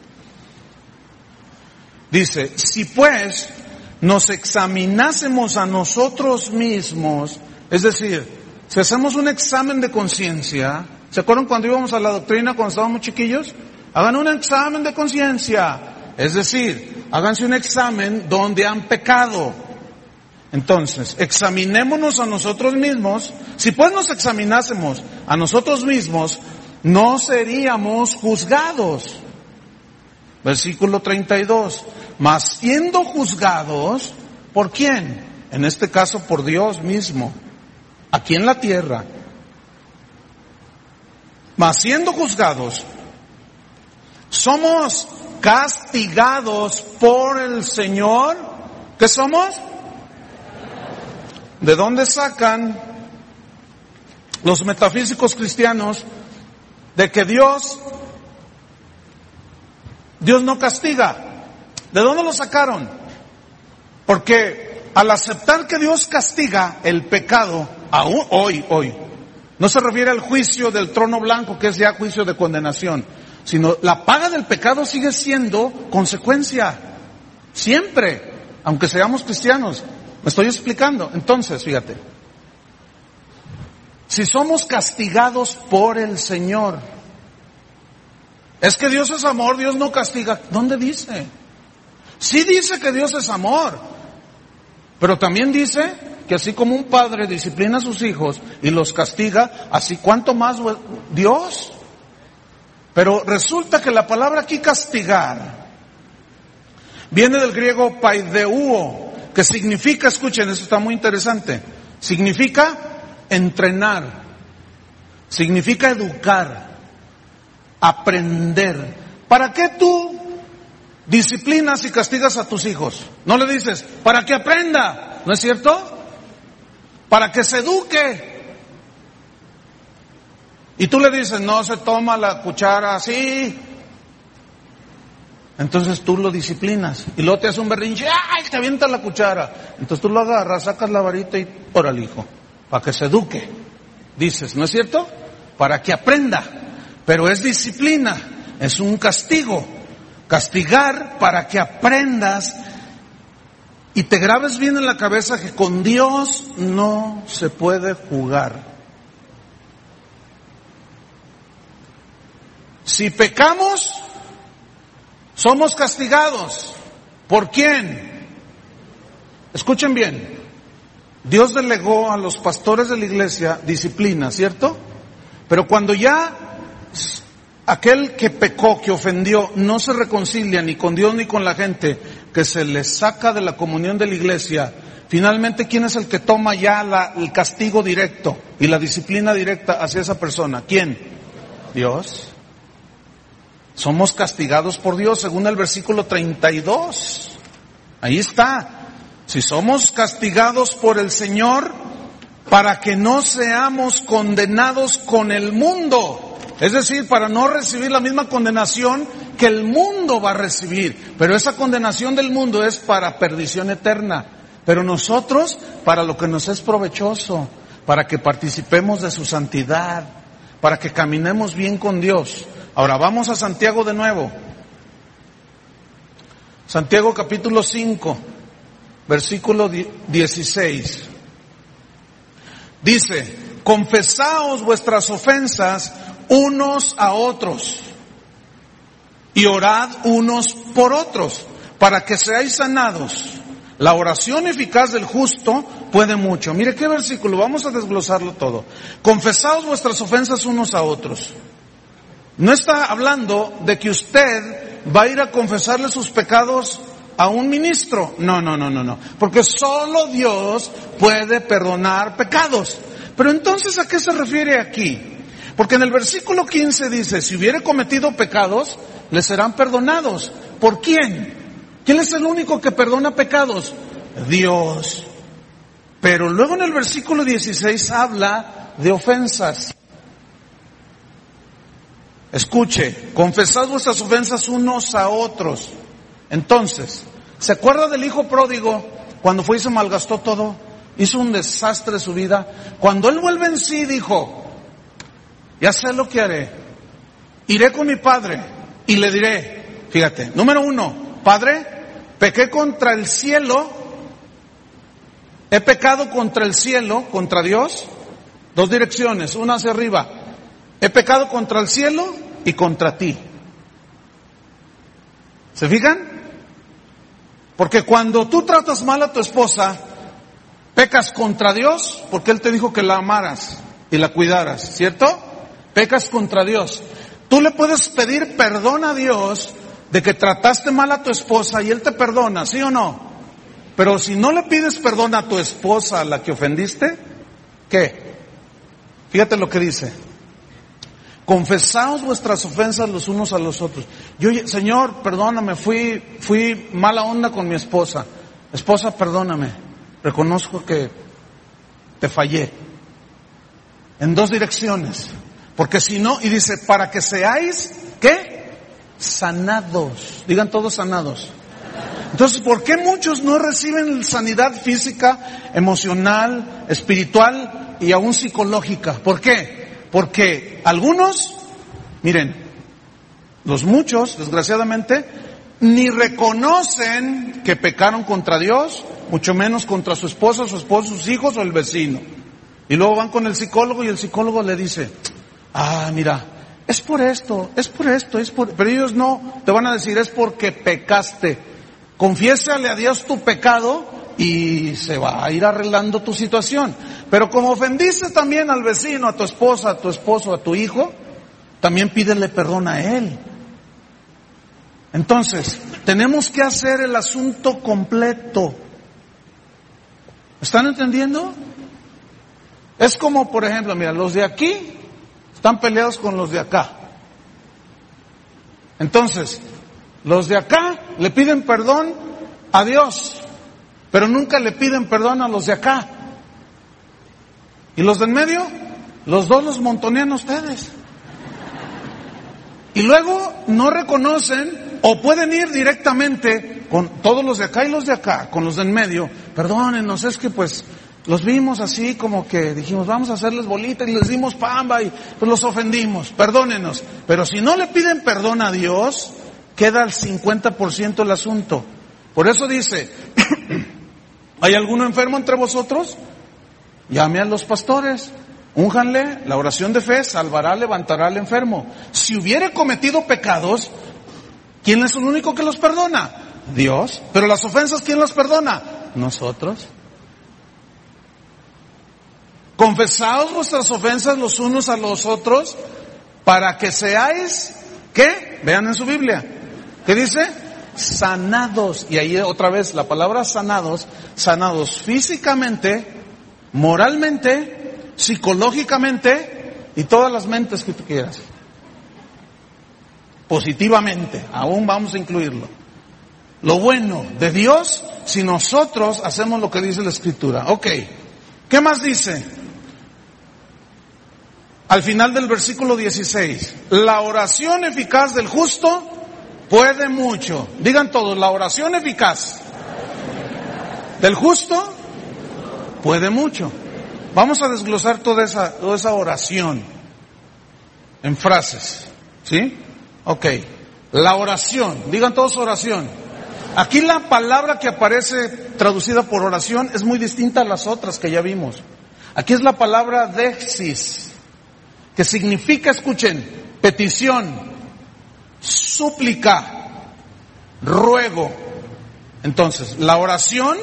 [SPEAKER 1] dice, si pues nos examinásemos a nosotros mismos, es decir, si hacemos un examen de conciencia, ¿se acuerdan cuando íbamos a la doctrina cuando estábamos chiquillos? Hagan un examen de conciencia, es decir, háganse un examen donde han pecado. Entonces, examinémonos a nosotros mismos. Si pues nos examinásemos a nosotros mismos, no seríamos juzgados. Versículo treinta y dos. Mas siendo juzgados, ¿por quién? En este caso por Dios mismo, aquí en la tierra. Mas siendo juzgados, somos castigados por el Señor. ¿Qué somos? ¿De dónde sacan los metafísicos cristianos de que Dios, Dios no castiga? ¿De dónde lo sacaron? Porque al aceptar que Dios castiga el pecado, aún hoy, hoy, no se refiere al juicio del trono blanco, que es ya juicio de condenación, sino la paga del pecado sigue siendo consecuencia, siempre, aunque seamos cristianos. ¿Me estoy explicando? Entonces, fíjate, si somos castigados por el Señor, es que Dios es amor, Dios no castiga. ¿Dónde dice? Sí dice que Dios es amor, pero también dice que así como un padre disciplina a sus hijos y los castiga, así cuánto más Dios. Pero resulta que la palabra aquí castigar viene del griego paideuo, que significa, escuchen, eso está muy interesante, significa entrenar, significa educar, aprender. ¿Para qué tú disciplinas y castigas a tus hijos? No le dices, para que aprenda, ¿no es cierto? Para que se eduque. Y tú le dices, no se toma la cuchara así. Entonces tú lo disciplinas y luego te hace un berrinche, ¡ay! Te avienta la cuchara. Entonces tú lo agarras, sacas la varita y órale, hijo, para que se eduque. Dices, ¿no es cierto? Para que aprenda. Pero es disciplina, es un castigo. Castigar para que aprendas y te grabes bien en la cabeza que con Dios no se puede jugar. Si pecamos, somos castigados. ¿Por quién? Escuchen bien. Dios delegó a los pastores de la iglesia disciplina, ¿cierto? Pero cuando ya aquel que pecó, que ofendió, no se reconcilia ni con Dios ni con la gente, que se le saca de la comunión de la iglesia, finalmente, ¿quién es el que toma ya la, el castigo directo y la disciplina directa hacia esa persona? ¿Quién? Dios. Somos castigados por Dios, según el versículo treinta y dos. Ahí está. Si somos castigados por el Señor, para que no seamos condenados con el mundo. Es decir, para no recibir la misma condenación que el mundo va a recibir. Pero esa condenación del mundo es para perdición eterna. Pero nosotros, para lo que nos es provechoso, para que participemos de su santidad, para que caminemos bien con Dios. Ahora vamos a Santiago de nuevo. Santiago capítulo cinco, versículo dieciséis. Dice, confesaos vuestras ofensas unos a otros y orad unos por otros para que seáis sanados. La oración eficaz del justo puede mucho. Mire qué versículo, vamos a desglosarlo todo. Confesaos vuestras ofensas unos a otros. No está hablando de que usted va a ir a confesarle sus pecados a un ministro. No, no, no, no, no. Porque solo Dios puede perdonar pecados. Pero entonces, ¿a qué se refiere aquí? Porque en el versículo quince dice, si hubiere cometido pecados, le serán perdonados. ¿Por quién? ¿Quién es el único que perdona pecados? Dios. Pero luego en el versículo dieciséis habla de ofensas. Escuche, confesad vuestras ofensas unos a otros. Entonces, ¿se acuerda del hijo pródigo cuando fue y se malgastó todo? Hizo un desastre de su vida. Cuando él vuelve en sí dijo, ya sé lo que haré. Iré con mi padre y le diré, fíjate, número uno, Padre, pequé contra el cielo, he pecado contra el cielo, contra Dios, dos direcciones, una hacia arriba. He pecado contra el cielo y contra ti. ¿Se fijan? Porque cuando tú tratas mal a tu esposa, pecas contra Dios, porque Él te dijo que la amaras y la cuidaras, ¿cierto? Pecas contra Dios. Tú le puedes pedir perdón a Dios de que trataste mal a tu esposa y Él te perdona, ¿sí o no? Pero si no le pides perdón a tu esposa, a la que ofendiste, ¿qué? Fíjate lo que dice. Confesaos vuestras ofensas los unos a los otros. Yo, Señor, perdóname, fui, fui mala onda con mi esposa. Esposa, perdóname. Reconozco que te fallé. En dos direcciones. Porque si no, y dice, para que seáis, ¿qué? Sanados. Digan todos sanados. Entonces, ¿por qué muchos no reciben sanidad física, emocional, espiritual y aún psicológica? ¿Por qué? Porque algunos, miren, los muchos, desgraciadamente, ni reconocen que pecaron contra Dios, mucho menos contra su esposa, su esposo, sus hijos o el vecino. Y luego van con el psicólogo y el psicólogo le dice, ah, mira, es por esto, es por esto, es por... Pero ellos no, te van a decir, es porque pecaste. Confiésale a Dios tu pecado y se va a ir arreglando tu situación. Pero como ofendiste también al vecino, a tu esposa, a tu esposo, a tu hijo, también pídele perdón a él. Entonces, tenemos que hacer el asunto completo. ¿Están entendiendo? Es como, por ejemplo, mira, los de aquí están peleados con los de acá. Entonces, los de acá le piden perdón a Dios, pero nunca le piden perdón a los de acá. Y los de en medio, los dos los montonean ustedes. Y luego no reconocen o pueden ir directamente con todos los de acá y los de acá, con los de en medio. Perdónenos, es que pues los vimos así como que dijimos vamos a hacerles bolita y les dimos pamba y pues los ofendimos, perdónenos. Pero si no le piden perdón a Dios, queda al cincuenta por ciento el asunto. Por eso dice, ¿hay alguno enfermo entre vosotros? Llame a los pastores, únjanle, la oración de fe salvará, levantará al enfermo. Si hubiere cometido pecados, ¿quién es el único que los perdona? Dios. Pero las ofensas, ¿quién las perdona? Nosotros. Confesaos vuestras ofensas los unos a los otros para que seáis, ¿qué? Vean en su Biblia. ¿Qué dice? Sanados. Y ahí otra vez la palabra sanados, sanados físicamente, moralmente, psicológicamente y todas las mentes que tú quieras. Positivamente, aún vamos a incluirlo. Lo bueno de Dios si nosotros hacemos lo que dice la Escritura. Ok, ¿qué más dice? Al final del versículo dieciséis, la oración eficaz del justo puede mucho. Digan todos, la oración eficaz del justo puede mucho. Vamos a desglosar toda esa, toda esa oración en frases, ¿sí? Ok, la oración, digan todos oración. Aquí la palabra que aparece traducida por oración es muy distinta a las otras que ya vimos. Aquí es la palabra dexis, que significa, escuchen, petición, súplica, ruego. Entonces, la oración,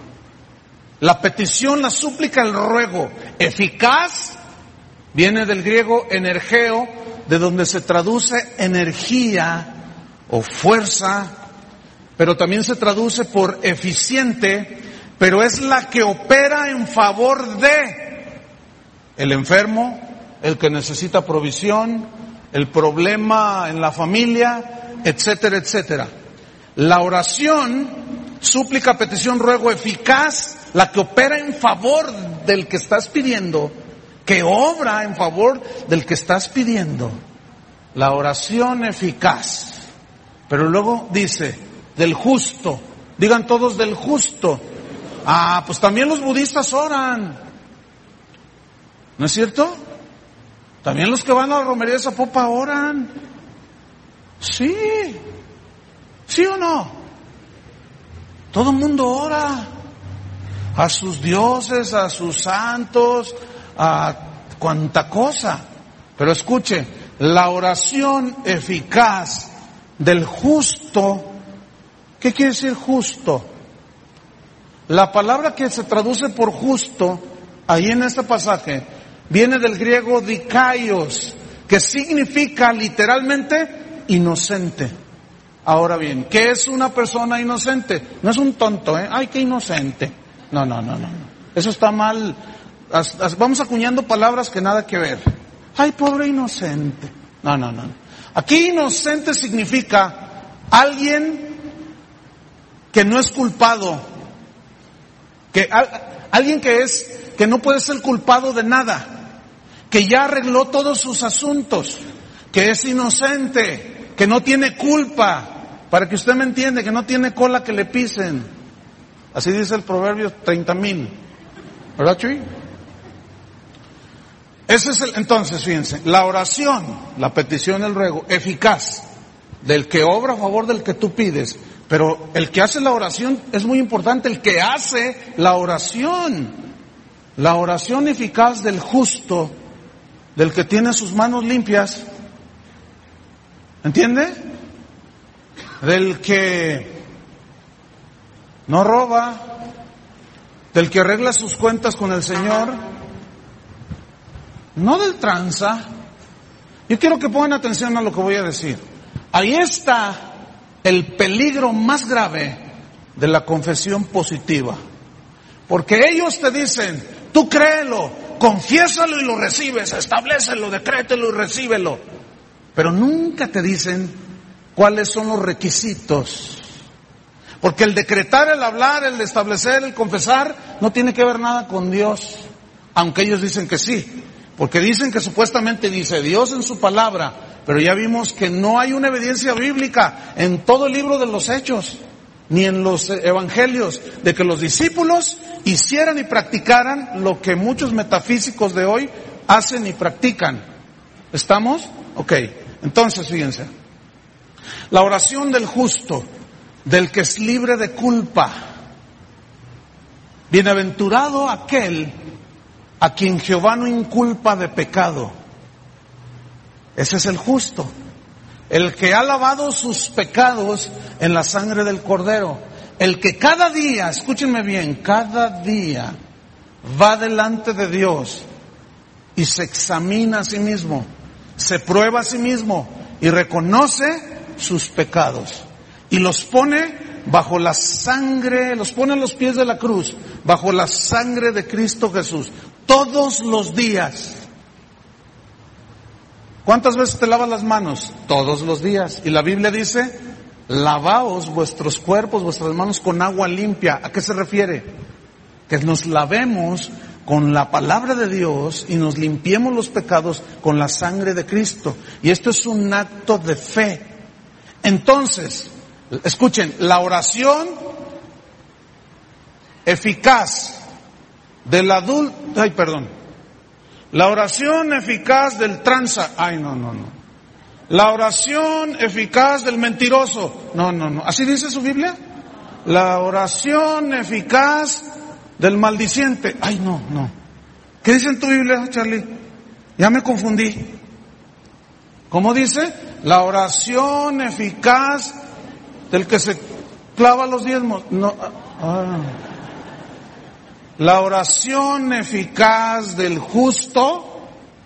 [SPEAKER 1] la petición, la súplica, el ruego, eficaz, viene del griego energeo, de donde se traduce energía o fuerza, pero también se traduce por eficiente, pero es la que opera en favor de el enfermo, el que necesita provisión, el problema en la familia, etcétera, etcétera. La oración, súplica, petición, ruego eficaz, la que opera en favor del que estás pidiendo, que obra en favor del que estás pidiendo. La oración eficaz. Pero luego dice, del justo. Digan todos del justo. Ah, pues también los budistas oran. ¿No es cierto? También los que van a la romería de Zapopan oran. Sí. ¿Sí o no? Todo el mundo ora. A sus dioses, a sus santos, a cuanta cosa. Pero escuchen, la oración eficaz del justo, ¿qué quiere decir justo? La palabra que se traduce por justo, ahí en este pasaje, viene del griego dikaios, que significa literalmente inocente. Ahora bien, ¿qué es una persona inocente? No es un tonto, ¿eh? Ay, qué inocente. No, no, no, no. Eso está mal. Vamos acuñando palabras que nada que ver. Ay, pobre inocente. No, no, no. Aquí inocente significa alguien que no es culpado. Que alguien que es, que no puede ser culpado de nada. Que ya arregló todos sus asuntos. Que es inocente. Que no tiene culpa. Para que usted me entienda, que no tiene cola que le pisen. Así dice el proverbio treinta mil. ¿Verdad, Chuy? Ese es el, entonces, fíjense, la oración, la petición, el ruego, eficaz, del que obra a favor del que tú pides. Pero el que hace la oración es muy importante, el que hace la oración. La oración eficaz del justo, del que tiene sus manos limpias. ¿Entiende? Del que no roba, del que arregla sus cuentas con el Señor, no del tranza. Yo quiero que pongan atención a lo que voy a decir. Ahí está el peligro más grave de la confesión positiva. Porque ellos te dicen, tú créelo, confiésalo y lo recibes, establécelo, decrételo y recíbelo. Pero nunca te dicen, cuáles son los requisitos. Porque el decretar, el hablar, el establecer, el confesar, no tiene que ver nada con Dios. Aunque ellos dicen que sí. Porque dicen que supuestamente dice Dios en su palabra. Pero ya vimos que no hay una evidencia bíblica en todo el libro de los Hechos, ni en los evangelios, de que los discípulos hicieran y practicaran lo que muchos metafísicos de hoy hacen y practican. ¿Estamos? Ok. Entonces, fíjense. La oración del justo, del que es libre de culpa. Bienaventurado aquel a quien Jehová no inculpa de pecado. Ese es el justo. El que ha lavado sus pecados en la sangre del Cordero. El que cada día, escúchenme bien, cada día va delante de Dios y se examina a sí mismo, se prueba a sí mismo y reconoce sus pecados. Y los pone bajo la sangre, los pone a los pies de la cruz, bajo la sangre de Cristo Jesús, todos los días. ¿Cuántas veces te lavas las manos? Todos los días. Y la Biblia dice, lavaos vuestros cuerpos, vuestras manos con agua limpia. ¿A qué se refiere? Que nos lavemos con la palabra de Dios y nos limpiemos los pecados con la sangre de Cristo. Y esto es un acto de fe. Entonces, escuchen, la oración eficaz del adulto, ay, perdón. La oración eficaz del tranza, ay, no, no, no. La oración eficaz del mentiroso, no, no, no. ¿Así dice su Biblia? La oración eficaz del maldiciente, ay, no, no. ¿Qué dice en tu Biblia, Charlie? Ya me confundí. ¿Cómo dice? La oración eficaz del que se clava los diezmos, no, ah. La oración eficaz del justo,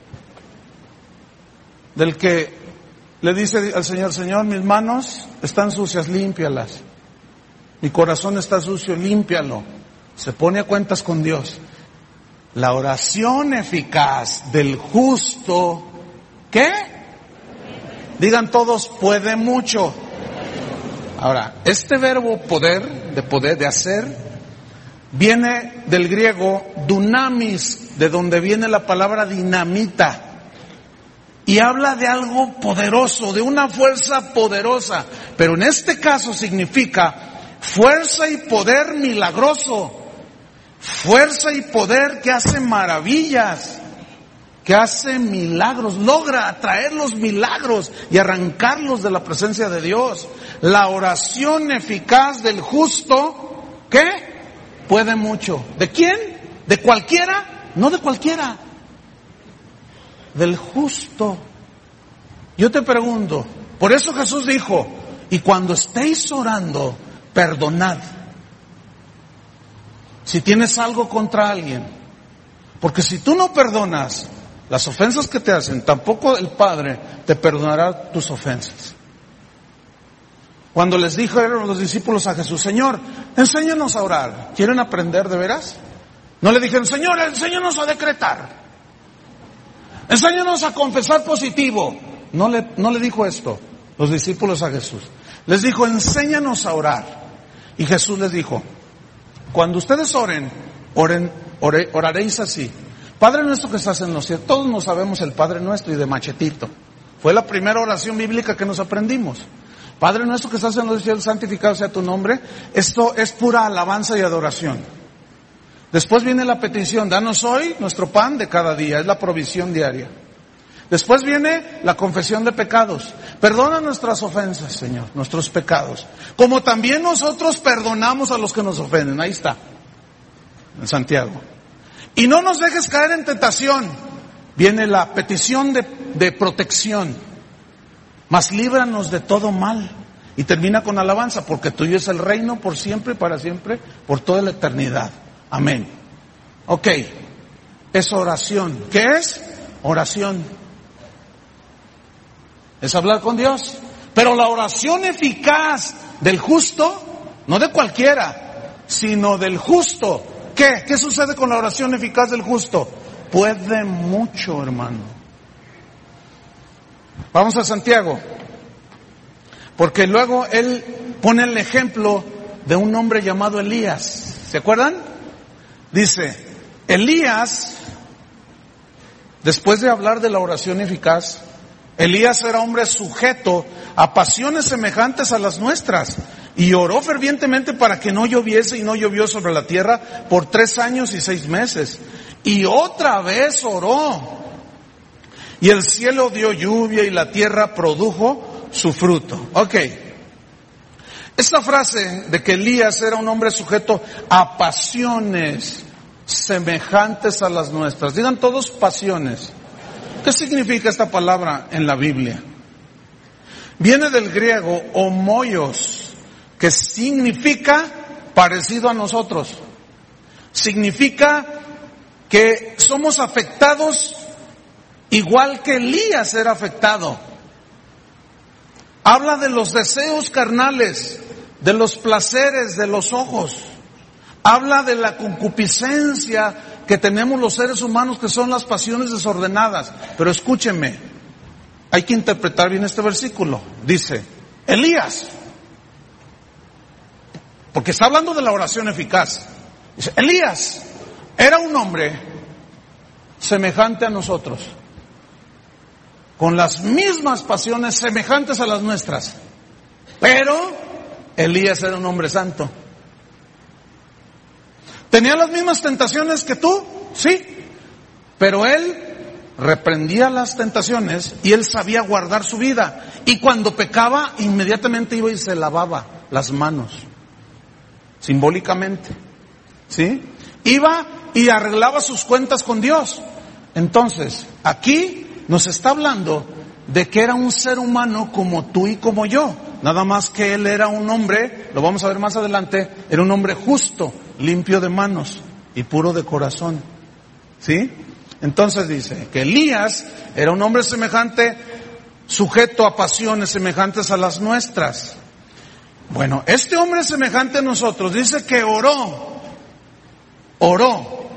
[SPEAKER 1] del que le dice al Señor, Señor, mis manos están sucias, límpialas. Mi corazón está sucio, límpialo. Se pone a cuentas con Dios. La oración eficaz del justo, ¿qué? Digan todos, puede mucho. Ahora, este verbo poder, de poder, de hacer, viene del griego dunamis, de donde viene la palabra dinamita. Y habla de algo poderoso, de una fuerza poderosa. Pero en este caso significa fuerza y poder milagroso. Fuerza y poder que hace maravillas, que hace milagros, logra atraer los milagros y arrancarlos de la presencia de Dios. La oración eficaz del justo, ¿qué? Puede mucho. ¿De quién? ¿De cualquiera? No de cualquiera. Del justo. Yo te pregunto, por eso Jesús dijo, y cuando estéis orando, perdonad. Si tienes algo contra alguien. Porque si tú no perdonas las ofensas que te hacen, tampoco el Padre te perdonará tus ofensas. Cuando les dijeron los discípulos a Jesús, Señor, enséñanos a orar. ¿Quieren aprender de veras? No le dijeron, Señor, enséñanos a decretar. Enséñanos a confesar positivo. No le, no le dijo esto los discípulos a Jesús. Les dijo, enséñanos a orar. Y Jesús les dijo, cuando ustedes oren, oren, ore, oraréis así. Padre nuestro que estás en los cielos. Todos nos sabemos el Padre nuestro y de machetito. Fue la primera oración bíblica que nos aprendimos. Padre nuestro que estás en los cielos, santificado sea tu nombre. Esto es pura alabanza y adoración. Después viene la petición, danos hoy nuestro pan de cada día, es la provisión diaria. Después viene la confesión de pecados. Perdona nuestras ofensas, Señor, nuestros pecados. Como también nosotros perdonamos a los que nos ofenden. Ahí está, en Santiago. Y no nos dejes caer en tentación. Viene la petición de, de protección. Mas líbranos de todo mal. Y termina con alabanza, porque tuyo es el reino por siempre y para siempre, por toda la eternidad. Amén. Ok, es oración. ¿Qué es? Oración. Es hablar con Dios. Pero la oración eficaz del justo, no de cualquiera, sino del justo. ¿Qué? ¿Qué sucede con la oración eficaz del justo? Puede mucho, hermano. Vamos a Santiago. Porque luego él pone el ejemplo de un hombre llamado Elías. ¿Se acuerdan? Dice, Elías, después de hablar de la oración eficaz, Elías era hombre sujeto a pasiones semejantes a las nuestras y oró fervientemente para que no lloviese, y no llovió sobre la tierra por tres años y seis meses. Y otra vez oró, y el cielo dio lluvia y la tierra produjo su fruto. Ok. Esta frase de que Elías era un hombre sujeto a pasiones semejantes a las nuestras. Digan todos pasiones. ¿Qué significa esta palabra en la Biblia? Viene del griego homoios, que significa parecido a nosotros. Significa que somos afectados igual que Elías era afectado. Habla de los deseos carnales, de los placeres de los ojos. Habla de la concupiscencia que tenemos los seres humanos, que son las pasiones desordenadas. Pero escúchenme, hay que interpretar bien este versículo. Dice, Elías, porque está hablando de la oración eficaz. Dice, Elías era un hombre semejante a nosotros, con las mismas pasiones semejantes a las nuestras. Pero Elías era un hombre santo. ¿Tenía las mismas tentaciones que tú? Sí. Pero él reprendía las tentaciones y él sabía guardar su vida. Y cuando pecaba, inmediatamente iba y se lavaba las manos. Simbólicamente. ¿Sí? Iba y arreglaba sus cuentas con Dios. Entonces, aquí nos está hablando de que era un ser humano como tú y como yo. Nada más que él era un hombre, lo vamos a ver más adelante, era un hombre justo, limpio de manos y puro de corazón. ¿Sí? Entonces dice que Elías era un hombre semejante, sujeto a pasiones semejantes a las nuestras. Bueno, este hombre semejante a nosotros dice que oró, oró.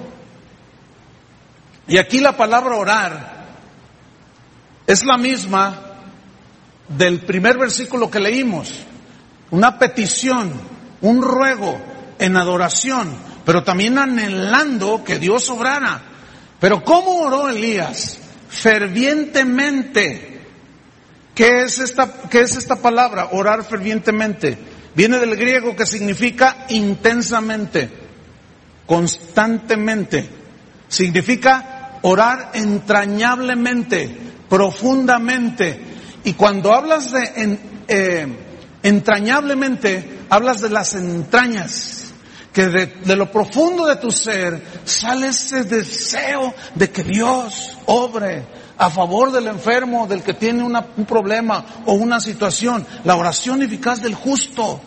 [SPEAKER 1] Y aquí la palabra orar es la misma del primer versículo que leímos. Una petición, un ruego en adoración, pero también anhelando que Dios obrara. Pero ¿cómo oró Elías? Fervientemente. ¿Qué es esta, qué es esta palabra? Orar fervientemente. Viene del griego que significa intensamente, constantemente. Significa orar entrañablemente, profundamente. Y cuando hablas de en, eh, entrañablemente, hablas de las entrañas, que de, de lo profundo de tu ser sale ese deseo de que Dios obre a favor del enfermo, del que tiene una, un problema o una situación. La oración eficaz del justo.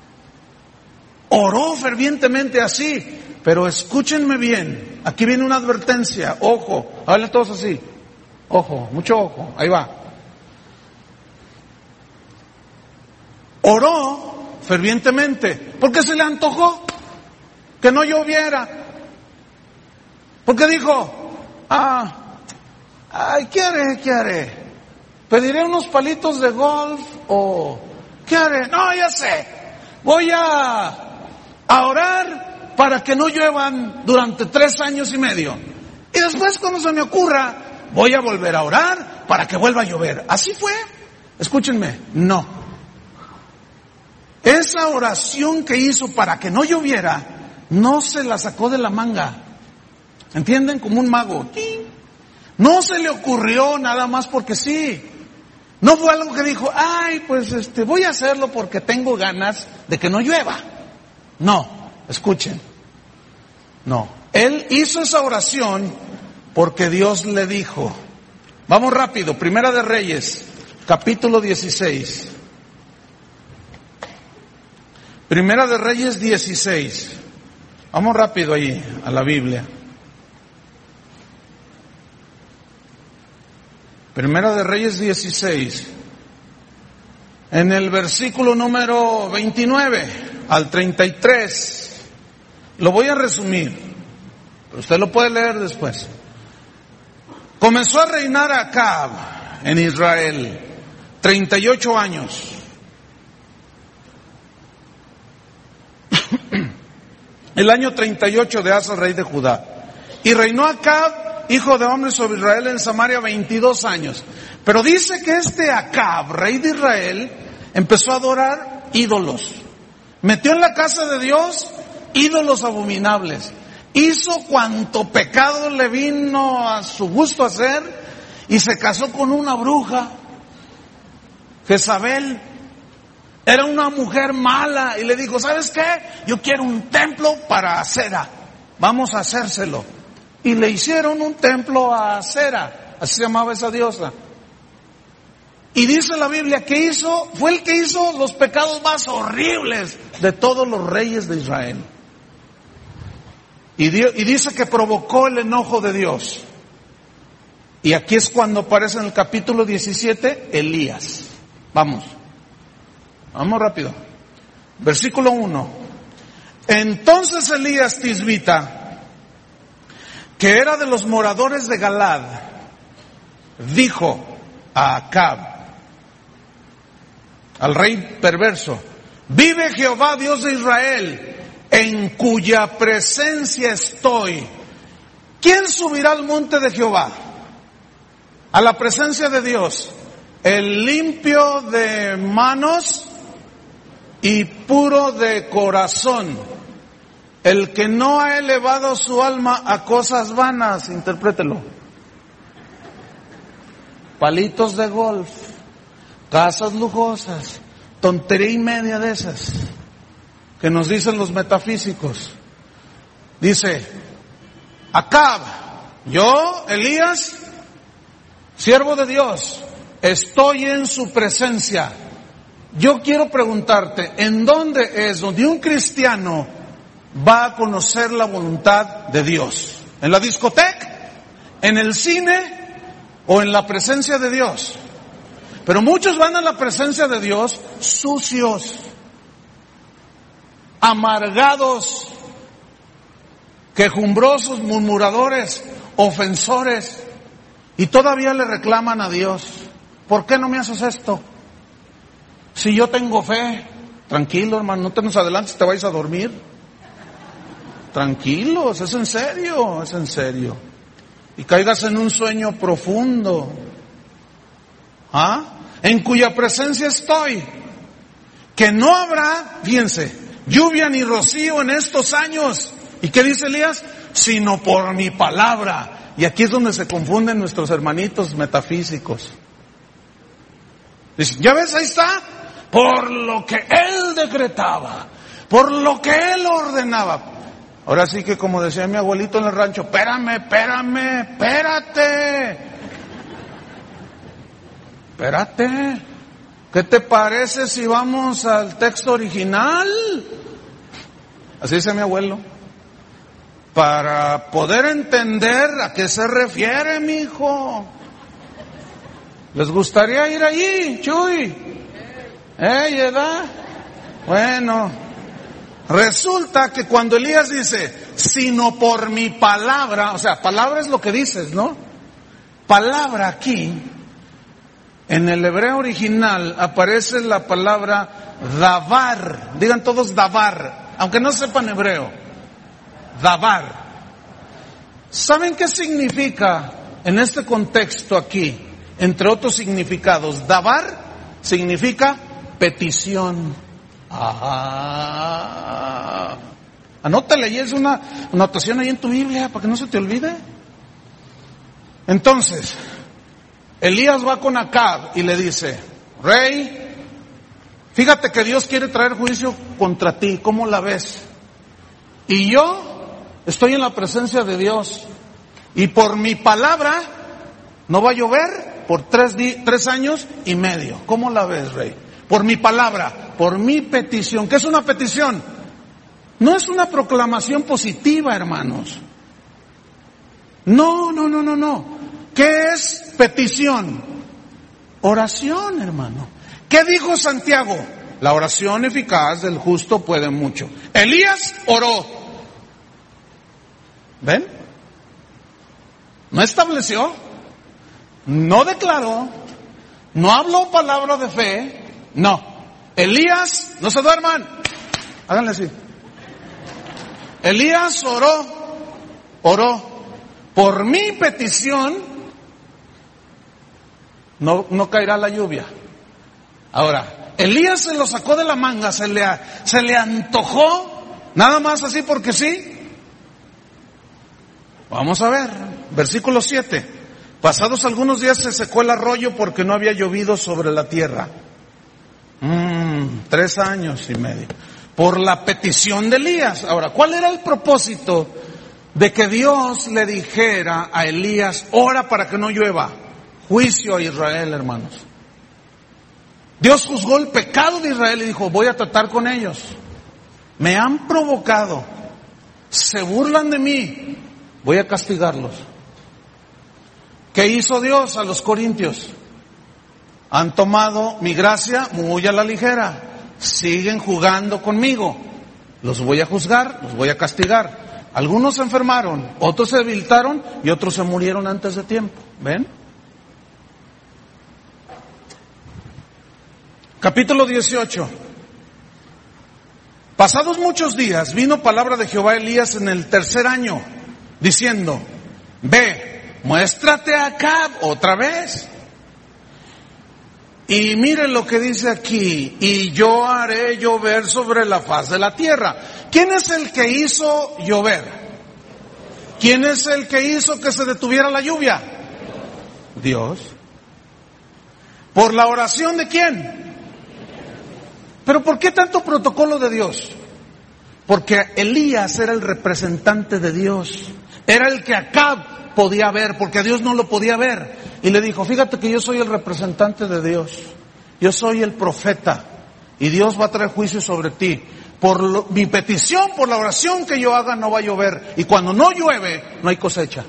[SPEAKER 1] Oró fervientemente así. Pero escúchenme bien, aquí viene una advertencia. Ojo, háganle todos así. Ojo, mucho ojo, ahí va. Oró fervientemente porque se le antojó que no lloviera. Porque dijo, ah, ay, ¿qué haré? ¿Qué haré? ¿Pediré unos palitos de golf o qué haré? No, ya sé. Voy a, a orar para que no lluevan durante tres años y medio. Y después, cuando se me ocurra, voy a volver a orar para que vuelva a llover. ¿Así fue? Escúchenme, no. Esa oración que hizo para que no lloviera, no se la sacó de la manga. ¿Entienden? Como un mago. No se le ocurrió nada más porque sí. No fue algo que dijo, ay, pues este, voy a hacerlo porque tengo ganas de que no llueva. No, escuchen. No. Él hizo esa oración porque Dios le dijo. Vamos rápido, Primera de Reyes, capítulo dieciséis. Primera de Reyes dieciséis. Vamos rápido ahí a la Biblia. Primera de Reyes dieciséis. En el versículo número veintinueve al treinta y tres. Lo voy a resumir, pero usted lo puede leer después. Comenzó a reinar Acab en Israel treinta y ocho años. el año treinta y ocho de Asa, rey de Judá. Y reinó Acab, hijo de hombre, sobre Israel en Samaria veintidós años. Pero dice que este Acab, rey de Israel, empezó a adorar ídolos. Metió en la casa de Dios ídolos abominables. Hizo cuanto pecado le vino a su gusto hacer y se casó con una bruja, Jezabel. Era una mujer mala y le dijo, ¿sabes qué? Yo quiero un templo para Acera. Vamos a hacérselo. Y le hicieron un templo a Acera. Así se llamaba esa diosa. Y dice la Biblia que hizo, fue el que hizo los pecados más horribles de todos los reyes de Israel. Y, dio, y dice que provocó el enojo de Dios. Y aquí es cuando aparece en el capítulo diecisiete Elías. Vamos. Vamos rápido. Versículo uno. Entonces Elías Tisbita, que era de los moradores de Galad, dijo a Acab, al rey perverso, vive Jehová Dios de Israel, en cuya presencia estoy. ¿Quién subirá al monte de Jehová? A la presencia de Dios. El limpio de manos y puro de corazón, el que no ha elevado su alma a cosas vanas. Interprételo. Palitos de golf, casas lujosas, tontería y media de esas que nos dicen los metafísicos. Dice Acab, yo, Elías, siervo de Dios, estoy en su presencia. Yo quiero preguntarte, ¿en dónde es donde un cristiano va a conocer la voluntad de Dios? ¿En la discoteca? ¿En el cine? ¿O en la presencia de Dios? Pero muchos van a la presencia de Dios sucios, amargados, quejumbrosos, murmuradores, ofensores, y todavía le reclaman a Dios, ¿por qué no me haces esto? Si yo tengo fe. Tranquilo, hermano, no te nos adelantes, te vais a dormir. Tranquilos, es en serio, es en serio. Y caigas en un sueño profundo. ¿Ah? En cuya presencia estoy. Que no habrá, fíjense, lluvia ni rocío en estos años. ¿Y qué dice Elías? Sino por mi palabra. Y aquí es donde se confunden nuestros hermanitos metafísicos. Dicen, ¿ya ves? Ahí está. Por lo que él decretaba, por lo que él ordenaba. Ahora sí que, como decía mi abuelito en el rancho, espérame, espérame, espérate. Espérate. ¿Qué te parece si vamos al texto original? Así dice mi abuelo. Para poder entender a qué se refiere, mi hijo. ¿Les gustaría ir allí, Chuy? ¿Eh, edad? Bueno, resulta que cuando Elías dice, sino por mi palabra, o sea, palabra es lo que dices, ¿no? Palabra aquí, en el hebreo original aparece la palabra davar, digan todos davar, aunque no sepan hebreo, davar. ¿Saben qué significa en este contexto aquí? Entre otros significados, davar significa petición. Ah, anótale, y es una anotación ahí en tu Biblia para que no se te olvide. Entonces, Elías va con Acab y le dice, rey, fíjate que Dios quiere traer juicio contra ti, ¿cómo la ves? Y yo estoy en la presencia de Dios y por mi palabra no va a llover por tres, di- tres años y medio. ¿Cómo la ves, rey? Por mi palabra, por mi petición. ¿Qué es una petición? No es una proclamación positiva, hermanos. No, no, no, no, no. ¿Qué es petición? Oración, hermano. ¿Qué dijo Santiago? La oración eficaz del justo puede mucho. Elías oró. ¿Ven? No estableció, no declaró, no habló palabra de fe. No, Elías, no se duerman, háganle así. Elías oró, oró, por mi petición no, no caerá la lluvia. Ahora, Elías se lo sacó de la manga, se le, se le antojó, nada más así porque sí. Vamos a ver, versículo siete. Pasados algunos días se secó el arroyo porque no había llovido sobre la tierra. Mm, tres años y medio. Por la petición de Elías. Ahora, ¿cuál era el propósito de que Dios le dijera a Elías, ora para que no llueva? Juicio a Israel, hermanos. Dios juzgó el pecado de Israel y dijo, voy a tratar con ellos. Me han provocado, se burlan de mí, voy a castigarlos. ¿Qué hizo Dios a los corintios? Han tomado mi gracia muy a la ligera, siguen jugando conmigo, los voy a juzgar, los voy a castigar. Algunos se enfermaron, otros se debilitaron y otros se murieron antes de tiempo. ¿Ven? Capítulo dieciocho. Pasados muchos días vino palabra de Jehová a Elías en el tercer año, diciendo, ve, muéstrate a Acab otra vez. Y miren lo que dice aquí, y yo haré llover sobre la faz de la tierra. ¿Quién es el que hizo llover? ¿Quién es el que hizo que se detuviera la lluvia? Dios. ¿Por la oración de quién? ¿Pero por qué tanto protocolo de Dios? Porque Elías era el representante de Dios. Era el que Acab podía ver, porque a Dios no lo podía ver. Y le dijo, fíjate que yo soy el representante de Dios. Yo soy el profeta. Y Dios va a traer juicio sobre ti. Por lo, mi petición, por la oración que yo haga, no va a llover. Y cuando no llueve, no hay cosecha.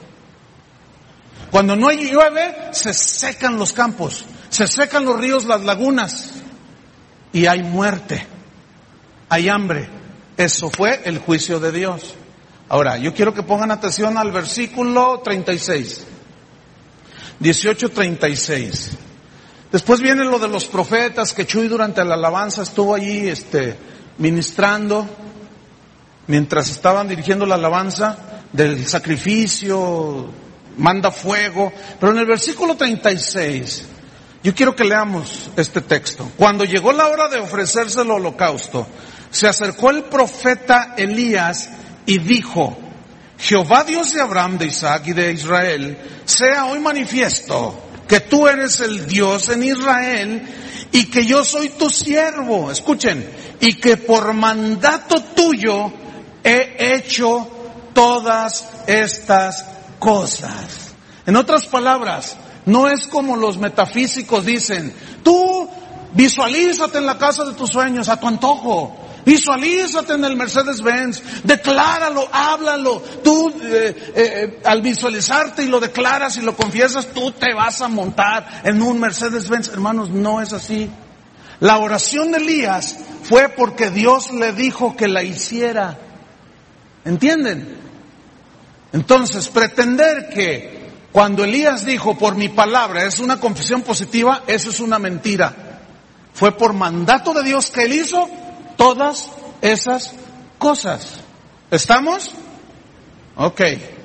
[SPEAKER 1] Cuando no llueve, se secan los campos. Se secan los ríos, las lagunas. Y hay muerte, hay hambre. Eso fue el juicio de Dios. Ahora, yo quiero que pongan atención al versículo treinta y seis. dieciocho treinta y seis. Después viene lo de los profetas, que Chuy durante la alabanza estuvo allí este, ministrando, mientras estaban dirigiendo la alabanza del sacrificio, manda fuego. Pero en el versículo treinta y seis... yo quiero que leamos este texto. Cuando llegó la hora de ofrecerse el holocausto, se acercó el profeta Elías y dijo, Jehová Dios de Abraham, de Isaac y de Israel, sea hoy manifiesto que tú eres el Dios en Israel y que yo soy tu siervo. Escuchen, y que por mandato tuyo he hecho todas estas cosas. En otras palabras, no es como los metafísicos dicen, tú visualízate en la casa de tus sueños, a tu antojo. Visualízate en el Mercedes-Benz, decláralo, háblalo. Tú eh, eh, al visualizarte y lo declaras y lo confiesas, tú te vas a montar en un Mercedes-Benz. Hermanos, no es así. La oración de Elías fue porque Dios le dijo que la hiciera. ¿Entienden? Entonces, pretender que cuando Elías dijo, por mi palabra, es una confesión positiva, eso es una mentira. Fue por mandato de Dios que Él hizo todas esas cosas. ¿Estamos? Ok.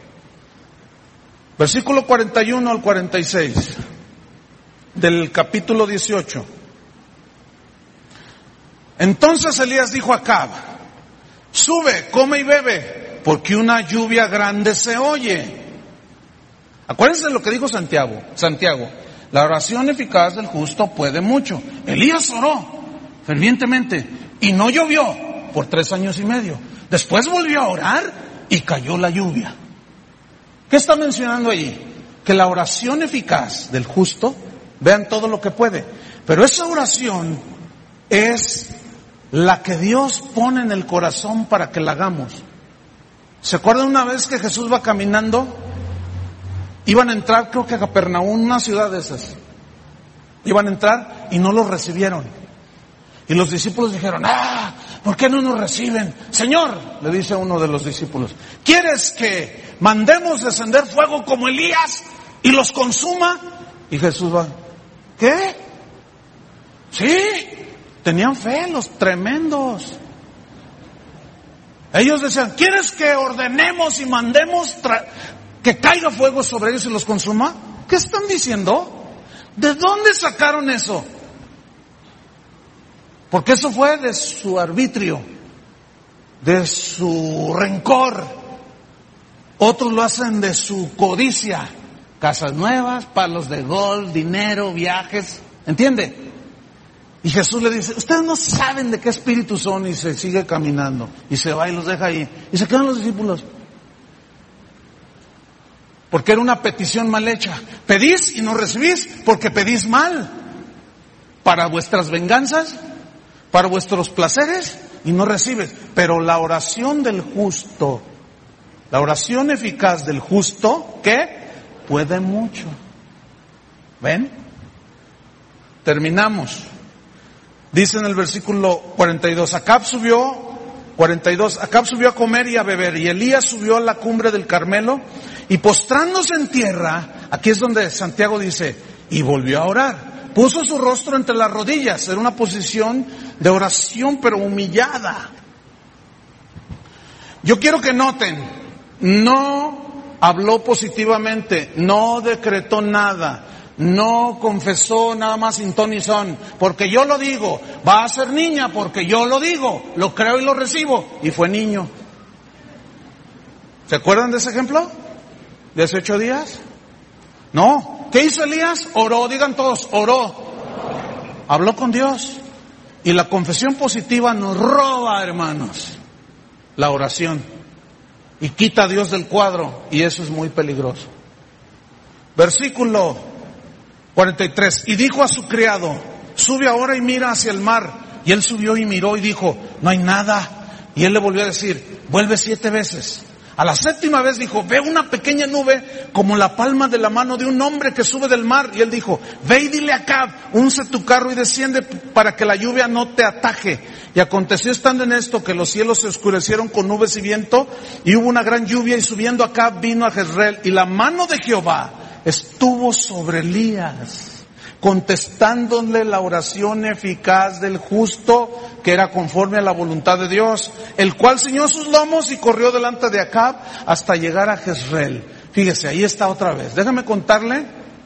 [SPEAKER 1] Versículo cuarenta y uno al cuarenta y seis del capítulo dieciocho. Entonces Elías dijo a Acab, sube, come y bebe, porque una lluvia grande se oye. Acuérdense de lo que dijo Santiago, Santiago, la oración eficaz del justo puede mucho. Elías oró fervientemente y no llovió por tres años y medio. Después volvió a orar y cayó la lluvia. ¿Qué está mencionando allí? Que la oración eficaz del justo, vean todo lo que puede, pero esa oración es la que Dios pone en el corazón para que la hagamos. ¿Se acuerdan una vez que Jesús va caminando? Iban a entrar, creo que a Capernaum, una ciudad de esas. Iban a entrar y no los recibieron. Y los discípulos dijeron, ah, ¿por qué no nos reciben? Señor, le dice uno de los discípulos, ¿quieres que mandemos descender fuego como Elías y los consuma? Y Jesús va, ¿qué? Sí, tenían fe los tremendos. Ellos decían, ¿quieres que ordenemos y mandemos tra- que caiga fuego sobre ellos y los consuma? ¿Qué están diciendo? ¿De dónde sacaron eso? Porque eso fue de su arbitrio, de su rencor. Otros lo hacen de su codicia. Casas nuevas, palos de gol, dinero, viajes. ¿Entiende? Y Jesús le dice, ustedes no saben de qué espíritu son, y se sigue caminando. Y se va y los deja ahí. Y se quedan los discípulos. Porque era una petición mal hecha. Pedís y no recibís porque pedís mal. Para vuestras venganzas, para vuestros placeres, y no recibes. Pero la oración del justo, la oración eficaz del justo, ¿qué? Puede mucho. ¿Ven? Terminamos. Dice en el versículo cuarenta y dos, Acab subió, cuarenta y dos, Acab subió a comer y a beber, y Elías subió a la cumbre del Carmelo, y postrándose en tierra, aquí es donde Santiago dice, y volvió a orar. Puso su rostro entre las rodillas, era una posición de oración, pero humillada. Yo quiero que noten, no habló positivamente, no decretó nada, no confesó nada más sin ton y son, porque yo lo digo, va a ser niña porque yo lo digo, lo creo y lo recibo, y fue niño. ¿Se acuerdan de ese ejemplo? ¿De hace ocho días? No. ¿Qué hizo Elías? Oró, digan todos, oró. Habló con Dios. Y la confesión positiva nos roba, hermanos, la oración. Y quita a Dios del cuadro, y eso es muy peligroso. Versículo cuarenta y tres, y dijo a su criado, sube ahora y mira hacia el mar. Y él subió y miró y dijo, no hay nada. Y él le volvió a decir, vuelve siete veces. A la séptima vez dijo, ve una pequeña nube como la palma de la mano de un hombre que sube del mar. Y él dijo, ve y dile a Acab, unce tu carro y desciende para que la lluvia no te ataje. Y aconteció estando en esto que los cielos se oscurecieron con nubes y viento, y hubo una gran lluvia, y subiendo Acab vino a Jezreel, y la mano de Jehová estuvo sobre Elías, contestándole la oración eficaz del justo, que era conforme a la voluntad de Dios, el cual ciñó sus lomos y corrió delante de Acab hasta llegar a Jezreel. Fíjese, ahí está otra vez. Déjame contarle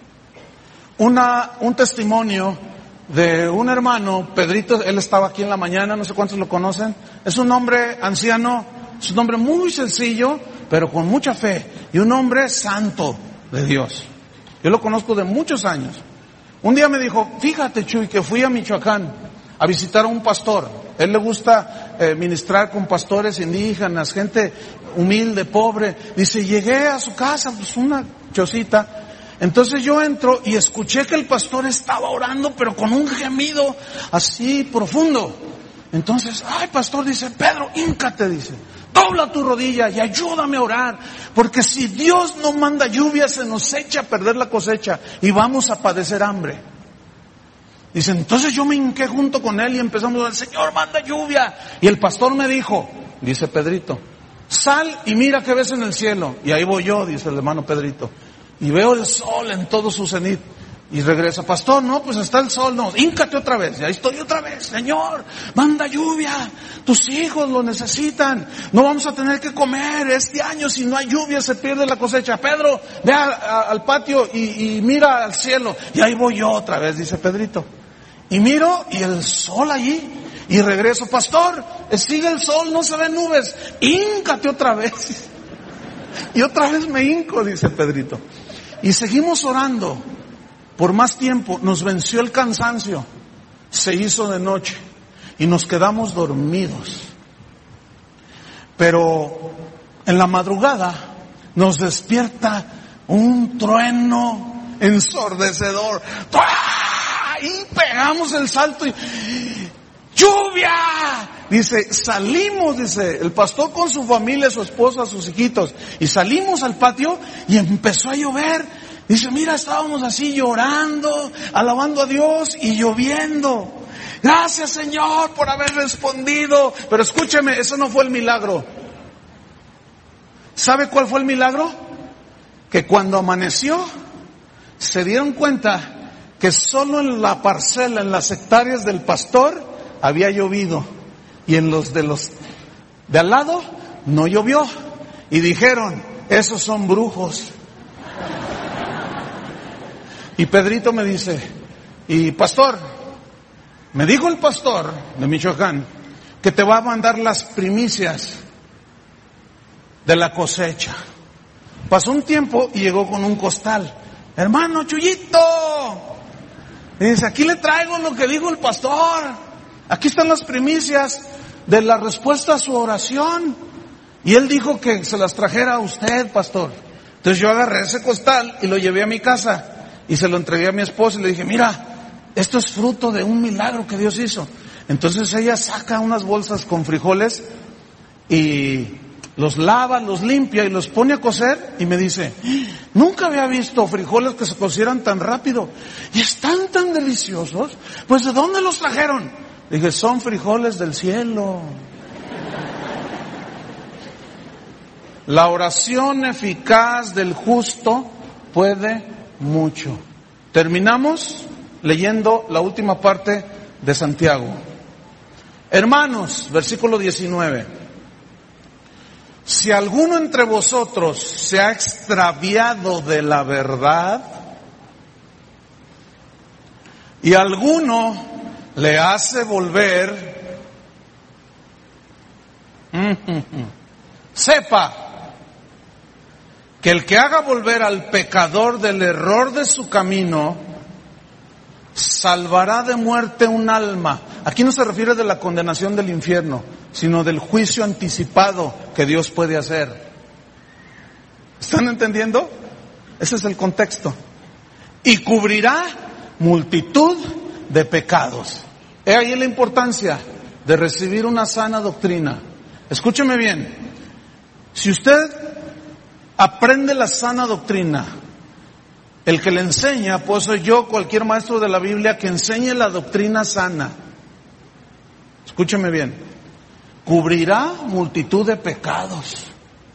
[SPEAKER 1] una, un testimonio de un hermano, Pedrito. Él estaba aquí en la mañana, no sé cuántos lo conocen. Es un hombre anciano, es un hombre muy sencillo, pero con mucha fe, y un hombre santo de Dios. Yo lo conozco de muchos años. Un día me dijo, fíjate Chuy, que fui a Michoacán a visitar a un pastor. Él le gusta eh, ministrar con pastores indígenas, gente humilde, pobre. Dice, llegué a su casa, pues una chocita. Entonces yo entro y escuché que el pastor estaba orando, pero con un gemido así profundo. Entonces, ay pastor, dice, Pedro, híncate, dice. Dobla tu rodilla y ayúdame a orar, porque si Dios no manda lluvia se nos echa a perder la cosecha y vamos a padecer hambre. Dice, entonces yo me hinqué junto con él y empezamos a decir, Señor, manda lluvia. Y el pastor me dijo, dice Pedrito, sal y mira qué ves en el cielo. Y ahí voy yo, dice el hermano Pedrito, y veo el sol en todo su cenit. Y regresa, pastor, no, pues está el sol, no, híncate otra vez, y ahí estoy otra vez, Señor, manda lluvia, tus hijos lo necesitan, no vamos a tener que comer este año, si no hay lluvia se pierde la cosecha. Pedro, ve a, a, al patio y, y mira al cielo, y ahí voy yo otra vez, dice Pedrito, y miro, y el sol allí, y regreso, pastor, sigue el sol, no se ven nubes, híncate otra vez, y otra vez me hinco, dice Pedrito, y seguimos orando. Por más tiempo nos venció el cansancio, se hizo de noche y nos quedamos dormidos. Pero en la madrugada nos despierta un trueno ensordecedor. Y pegamos el salto y ¡lluvia! Dice, salimos, dice, el pastor con su familia, su esposa, sus hijitos, y salimos al patio y empezó a llover. Dice, mira, estábamos así llorando, alabando a Dios y lloviendo. Gracias, Señor, por haber respondido. Pero escúcheme, eso no fue el milagro. ¿Sabe cuál fue el milagro? Que cuando amaneció, se dieron cuenta que solo en la parcela, en las hectáreas del pastor, había llovido. Y en los de los de al lado no llovió. Y dijeron, esos son brujos. Y Pedrito me dice, y pastor, me dijo el pastor de Michoacán que te va a mandar las primicias de la cosecha. Pasó un tiempo y llegó con un costal. Hermano Chuyito, y dice, aquí le traigo lo que dijo el pastor. Aquí están las primicias de la respuesta a su oración. Y él dijo que se las trajera a usted, pastor. Entonces yo agarré ese costal y lo llevé a mi casa y se lo entregué a mi esposa y le dije, mira, esto es fruto de un milagro que Dios hizo. Entonces ella saca unas bolsas con frijoles y los lava, los limpia y los pone a cocer y me dice, nunca había visto frijoles que se cocieran tan rápido y están tan deliciosos. Pues ¿de dónde los trajeron? Le dije, son frijoles del cielo. La oración eficaz del justo puede mucho. Terminamos leyendo la última parte de Santiago. Hermanos, versículo diecinueve. Si alguno entre vosotros se ha extraviado de la verdad y alguno le hace volver, sepa que el que haga volver al pecador del error de su camino, salvará de muerte un alma. Aquí no se refiere de la condenación del infierno, sino del juicio anticipado que Dios puede hacer. ¿Están entendiendo? Ese es el contexto. Y cubrirá multitud de pecados. He ahí la importancia de recibir una sana doctrina. Escúcheme bien. Si usted aprende la sana doctrina, el que le enseña, pues soy yo, cualquier maestro de la Biblia que enseñe la doctrina sana. Escúcheme bien. Cubrirá multitud de pecados.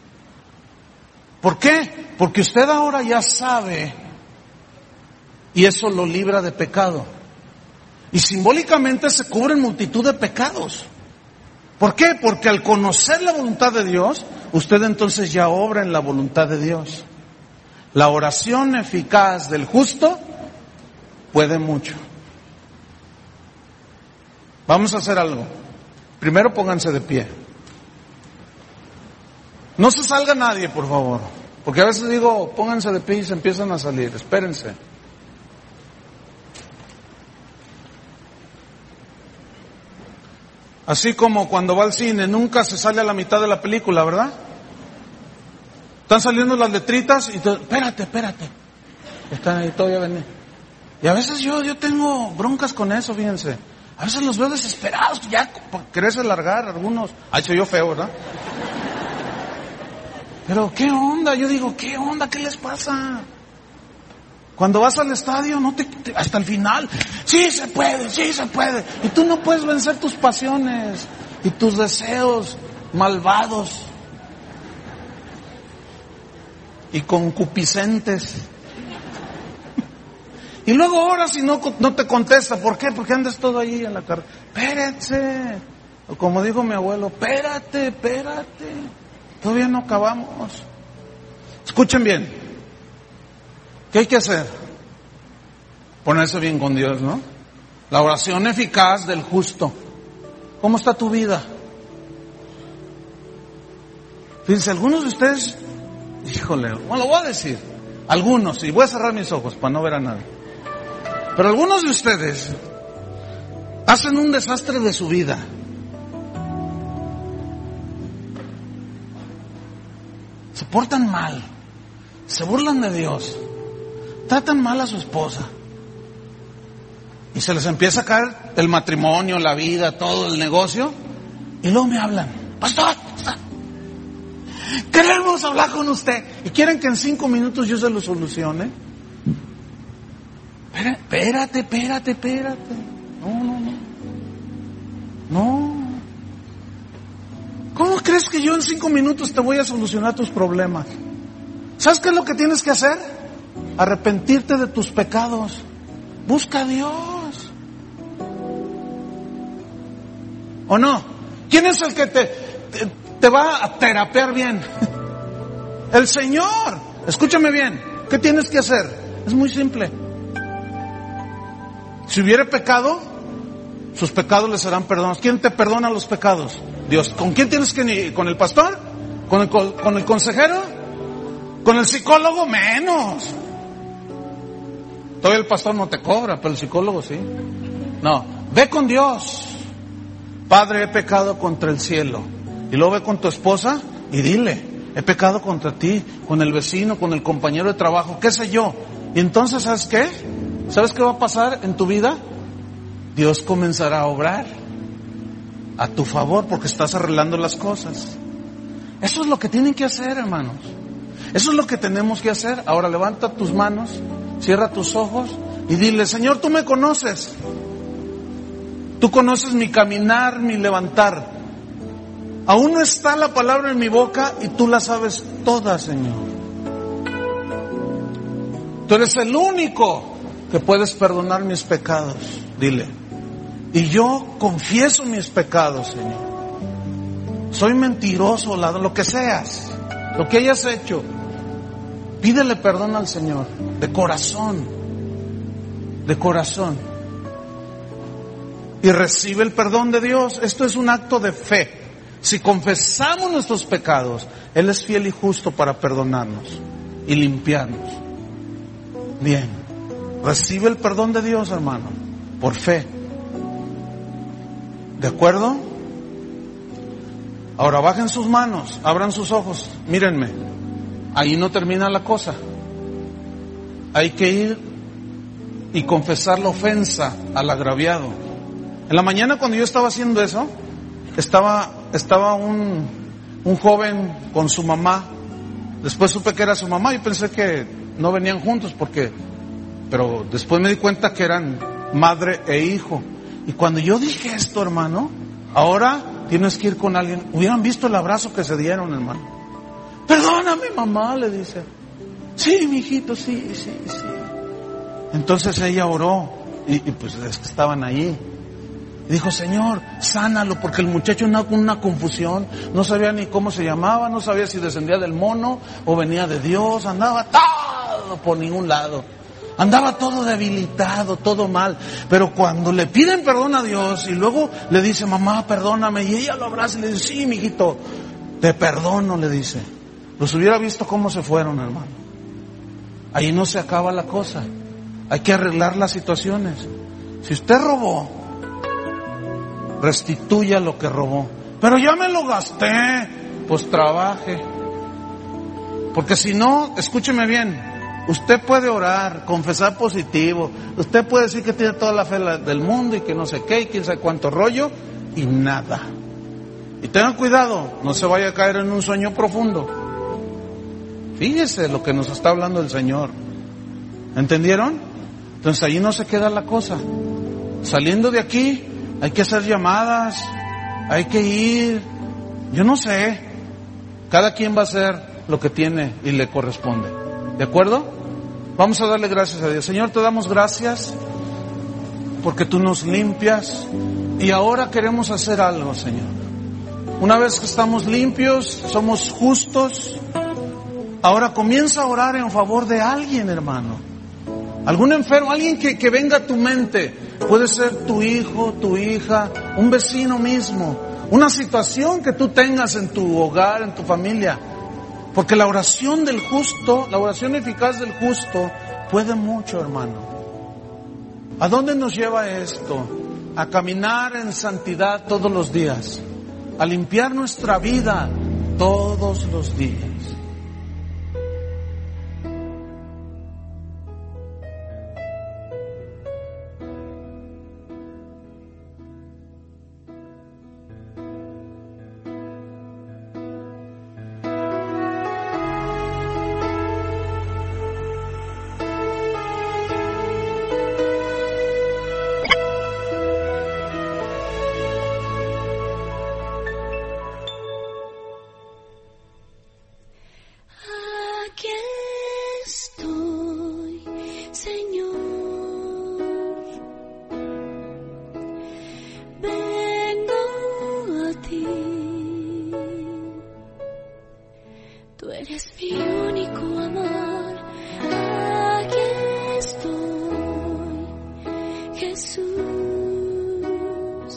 [SPEAKER 1] ¿Por qué? Porque usted ahora ya sabe y eso lo libra de pecado. Y simbólicamente se cubren multitud de pecados. ¿Por qué? Porque al conocer la voluntad de Dios, usted entonces ya obra en la voluntad de Dios. La oración eficaz del justo puede mucho. Vamos a hacer algo. Primero pónganse de pie. No se salga nadie, por favor. Porque a veces digo, pónganse de pie y se empiezan a salir. Espérense. Así como cuando va al cine, nunca se sale a la mitad de la película, ¿verdad? Están saliendo las letritas y te, espérate, espérate. Están ahí, todavía ven. Y a veces yo, yo tengo broncas con eso, fíjense. A veces los veo desesperados, ya querés alargar algunos. Ay, soy yo feo, ¿verdad? Pero ¿qué onda? Yo digo, ¿qué onda? ¿Qué les pasa? Cuando vas al estadio, no te, te hasta el final, sí se puede, sí se puede. Y tú no puedes vencer tus pasiones y tus deseos malvados y concupiscentes. Y luego ahora si no, no te contesta, ¿por qué? Porque andas todo ahí en la carrera. Espérate, o como dijo mi abuelo, espérate, espérate, todavía no acabamos. Escuchen bien. ¿Qué hay que hacer? Ponerse bien con Dios, ¿no? La oración eficaz del justo. ¿Cómo está tu vida? Fíjense, algunos de ustedes, híjole, bueno, lo voy a decir, algunos, y voy a cerrar mis ojos para no ver a nadie. Pero algunos de ustedes hacen un desastre de su vida. Se portan mal, se burlan de Dios, tratan mal a su esposa y se les empieza a caer el matrimonio, la vida, todo el negocio, y luego me hablan, pastor, pastor, queremos hablar con usted y quieren que en cinco minutos yo se lo solucione. Espérate, espérate, espérate. No, no, no. No. ¿Cómo crees que yo en cinco minutos te voy a solucionar tus problemas? ¿Sabes qué es lo que tienes que hacer? Arrepentirte de tus pecados. Busca a Dios. ¿O no? ¿Quién es el que te... te, te va a terapear bien. El Señor, escúchame bien, ¿qué tienes que hacer? Es muy simple. Si hubiera pecado, sus pecados les serán perdonados. ¿Quién te perdona los pecados? Dios. ¿Con quién tienes que ir? ¿Con el pastor? ¿Con el, con el consejero? ¿Con el psicólogo? Menos. Todavía el pastor no te cobra, pero el psicólogo sí. No, ve con Dios. Padre, he pecado contra el cielo. Y luego ve con tu esposa y dile, he pecado contra ti, con el vecino, con el compañero de trabajo, qué sé yo. Y entonces, ¿sabes qué? ¿Sabes qué va a pasar en tu vida? Dios comenzará a obrar a tu favor porque estás arreglando las cosas. Eso es lo que tienen que hacer, hermanos. Eso es lo que tenemos que hacer. Ahora levanta tus manos, cierra tus ojos y dile, Señor, tú me conoces. Tú conoces mi caminar, mi levantar. Aún no está la palabra en mi boca y tú la sabes toda, Señor. Tú eres el único que puedes perdonar mis pecados. Dile. Y yo confieso mis pecados, Señor. Soy mentiroso, lo que seas, lo que hayas hecho. Pídele perdón al Señor, de corazón, de corazón. Y recibe el perdón de Dios. Esto es un acto de fe. Si confesamos nuestros pecados, Él es fiel y justo para perdonarnos y limpiarnos. Bien, recibe el perdón de Dios, hermano, por fe. ¿De acuerdo? Ahora bajen sus manos, abran sus ojos, mírenme. Ahí no termina la cosa. Hay que ir y confesar la ofensa al agraviado. En la mañana cuando yo estaba haciendo eso, estaba, estaba un, un joven con su mamá. Después supe que era su mamá y pensé que no venían juntos porque, pero después me di cuenta que eran madre e hijo. Y cuando yo dije esto, hermano, ahora tienes que ir con alguien. Hubieran visto el abrazo que se dieron, hermano. Perdóname, mamá, le dice. Sí, mijito, sí, sí, sí. Entonces ella oró y, y pues estaban ahí. Y dijo, Señor, sánalo, porque el muchacho andaba con una confusión. No sabía ni cómo se llamaba, no sabía si descendía del mono o venía de Dios. Andaba todo por ningún lado. Andaba todo debilitado, todo mal. Pero cuando le piden perdón a Dios y luego le dice, mamá, perdóname, y ella lo abraza y le dice, sí, mijito, te perdono, le dice. Los hubiera visto cómo se fueron, hermano. Ahí no se acaba la cosa. Hay que arreglar las situaciones. Si usted robó, restituya lo que robó. Pero ya me lo gasté. Pues trabaje. Porque si no, escúcheme bien, usted puede orar, confesar positivo, usted puede decir que tiene toda la fe del mundo y que no sé qué y quién sabe cuánto rollo y nada. Y tengan cuidado, no se vaya a caer en un sueño profundo. Fíjese lo que nos está hablando el Señor. ¿Entendieron? Entonces ahí no se queda la cosa. Saliendo de aquí hay que hacer llamadas, hay que ir, yo no sé, cada quien va a hacer lo que tiene y le corresponde. ¿De acuerdo? Vamos a darle gracias a Dios. Señor, te damos gracias porque tú nos limpias y ahora queremos hacer algo, Señor. Una vez que estamos limpios, somos justos, ahora comienza a orar en favor de alguien, hermano. Algún enfermo, alguien que, que venga a tu mente. Puede ser tu hijo, tu hija, un vecino mismo. Una situación que tú tengas en tu hogar, en tu familia. Porque la oración del justo, la oración eficaz del justo, puede mucho, hermano. ¿A dónde nos lleva esto? A caminar en santidad todos los días. A limpiar nuestra vida todos los días.
[SPEAKER 2] eres mi único amor. Aquí estoy, Jesús.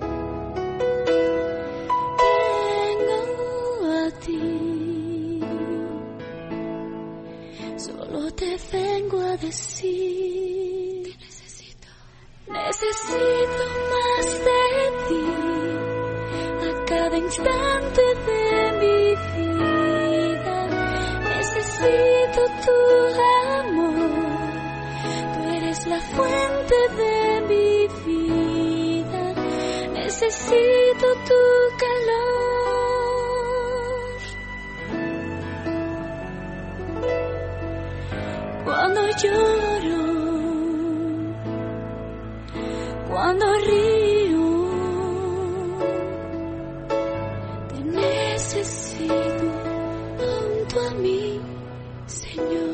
[SPEAKER 2] Vengo a ti, solo te vengo a decir, te necesito, necesito más de ti a cada instante de mi vida. Necesito tu amor, tú eres la fuente de mi vida. Necesito tu calor. Cuando lloro, cuando río, te necesito junto a mí, Señor.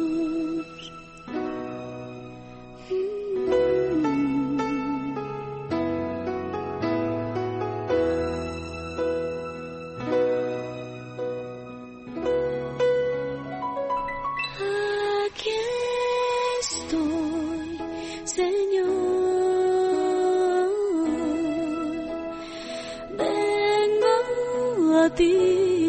[SPEAKER 2] Aquí estoy, Señor. Vengo a ti.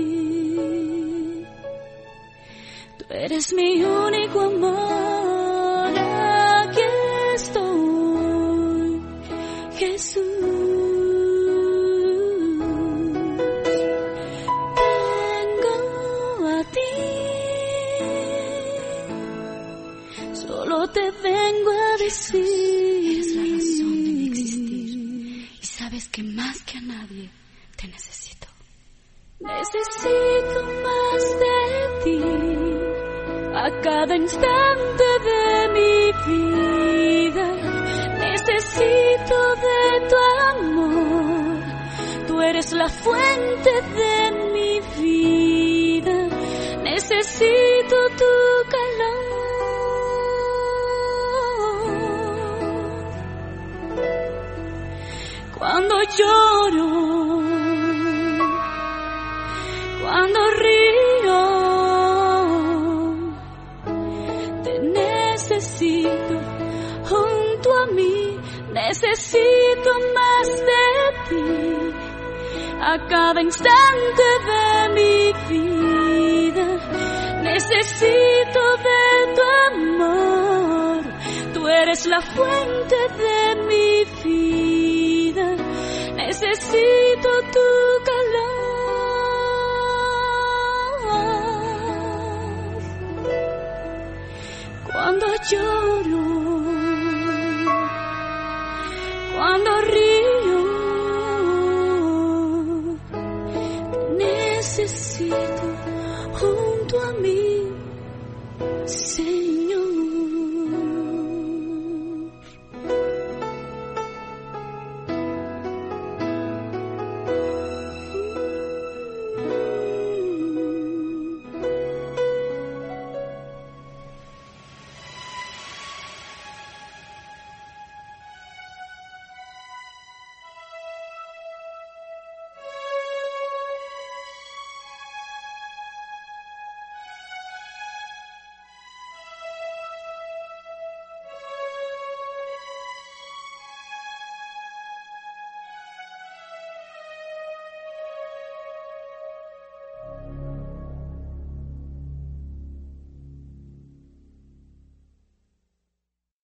[SPEAKER 2] Tú eres mi único amor. Aquí estoy, Jesús. Vengo a ti. Solo te vengo a decir, eres la razón de mi existir. Y sabes que más que a nadie te necesito. Necesito más de ti a cada instante de mi vida. Necesito de tu amor, tú eres la fuente de mi vida. Necesito tu calor. Cuando lloro, cuando río, te necesito junto a mí. Necesito más de ti a cada instante de mi vida. Necesito de tu amor, tú eres la fuente de mi vida. Necesito tu calor. Cuando lloro, cuando río, necesito junto a mí, Señor.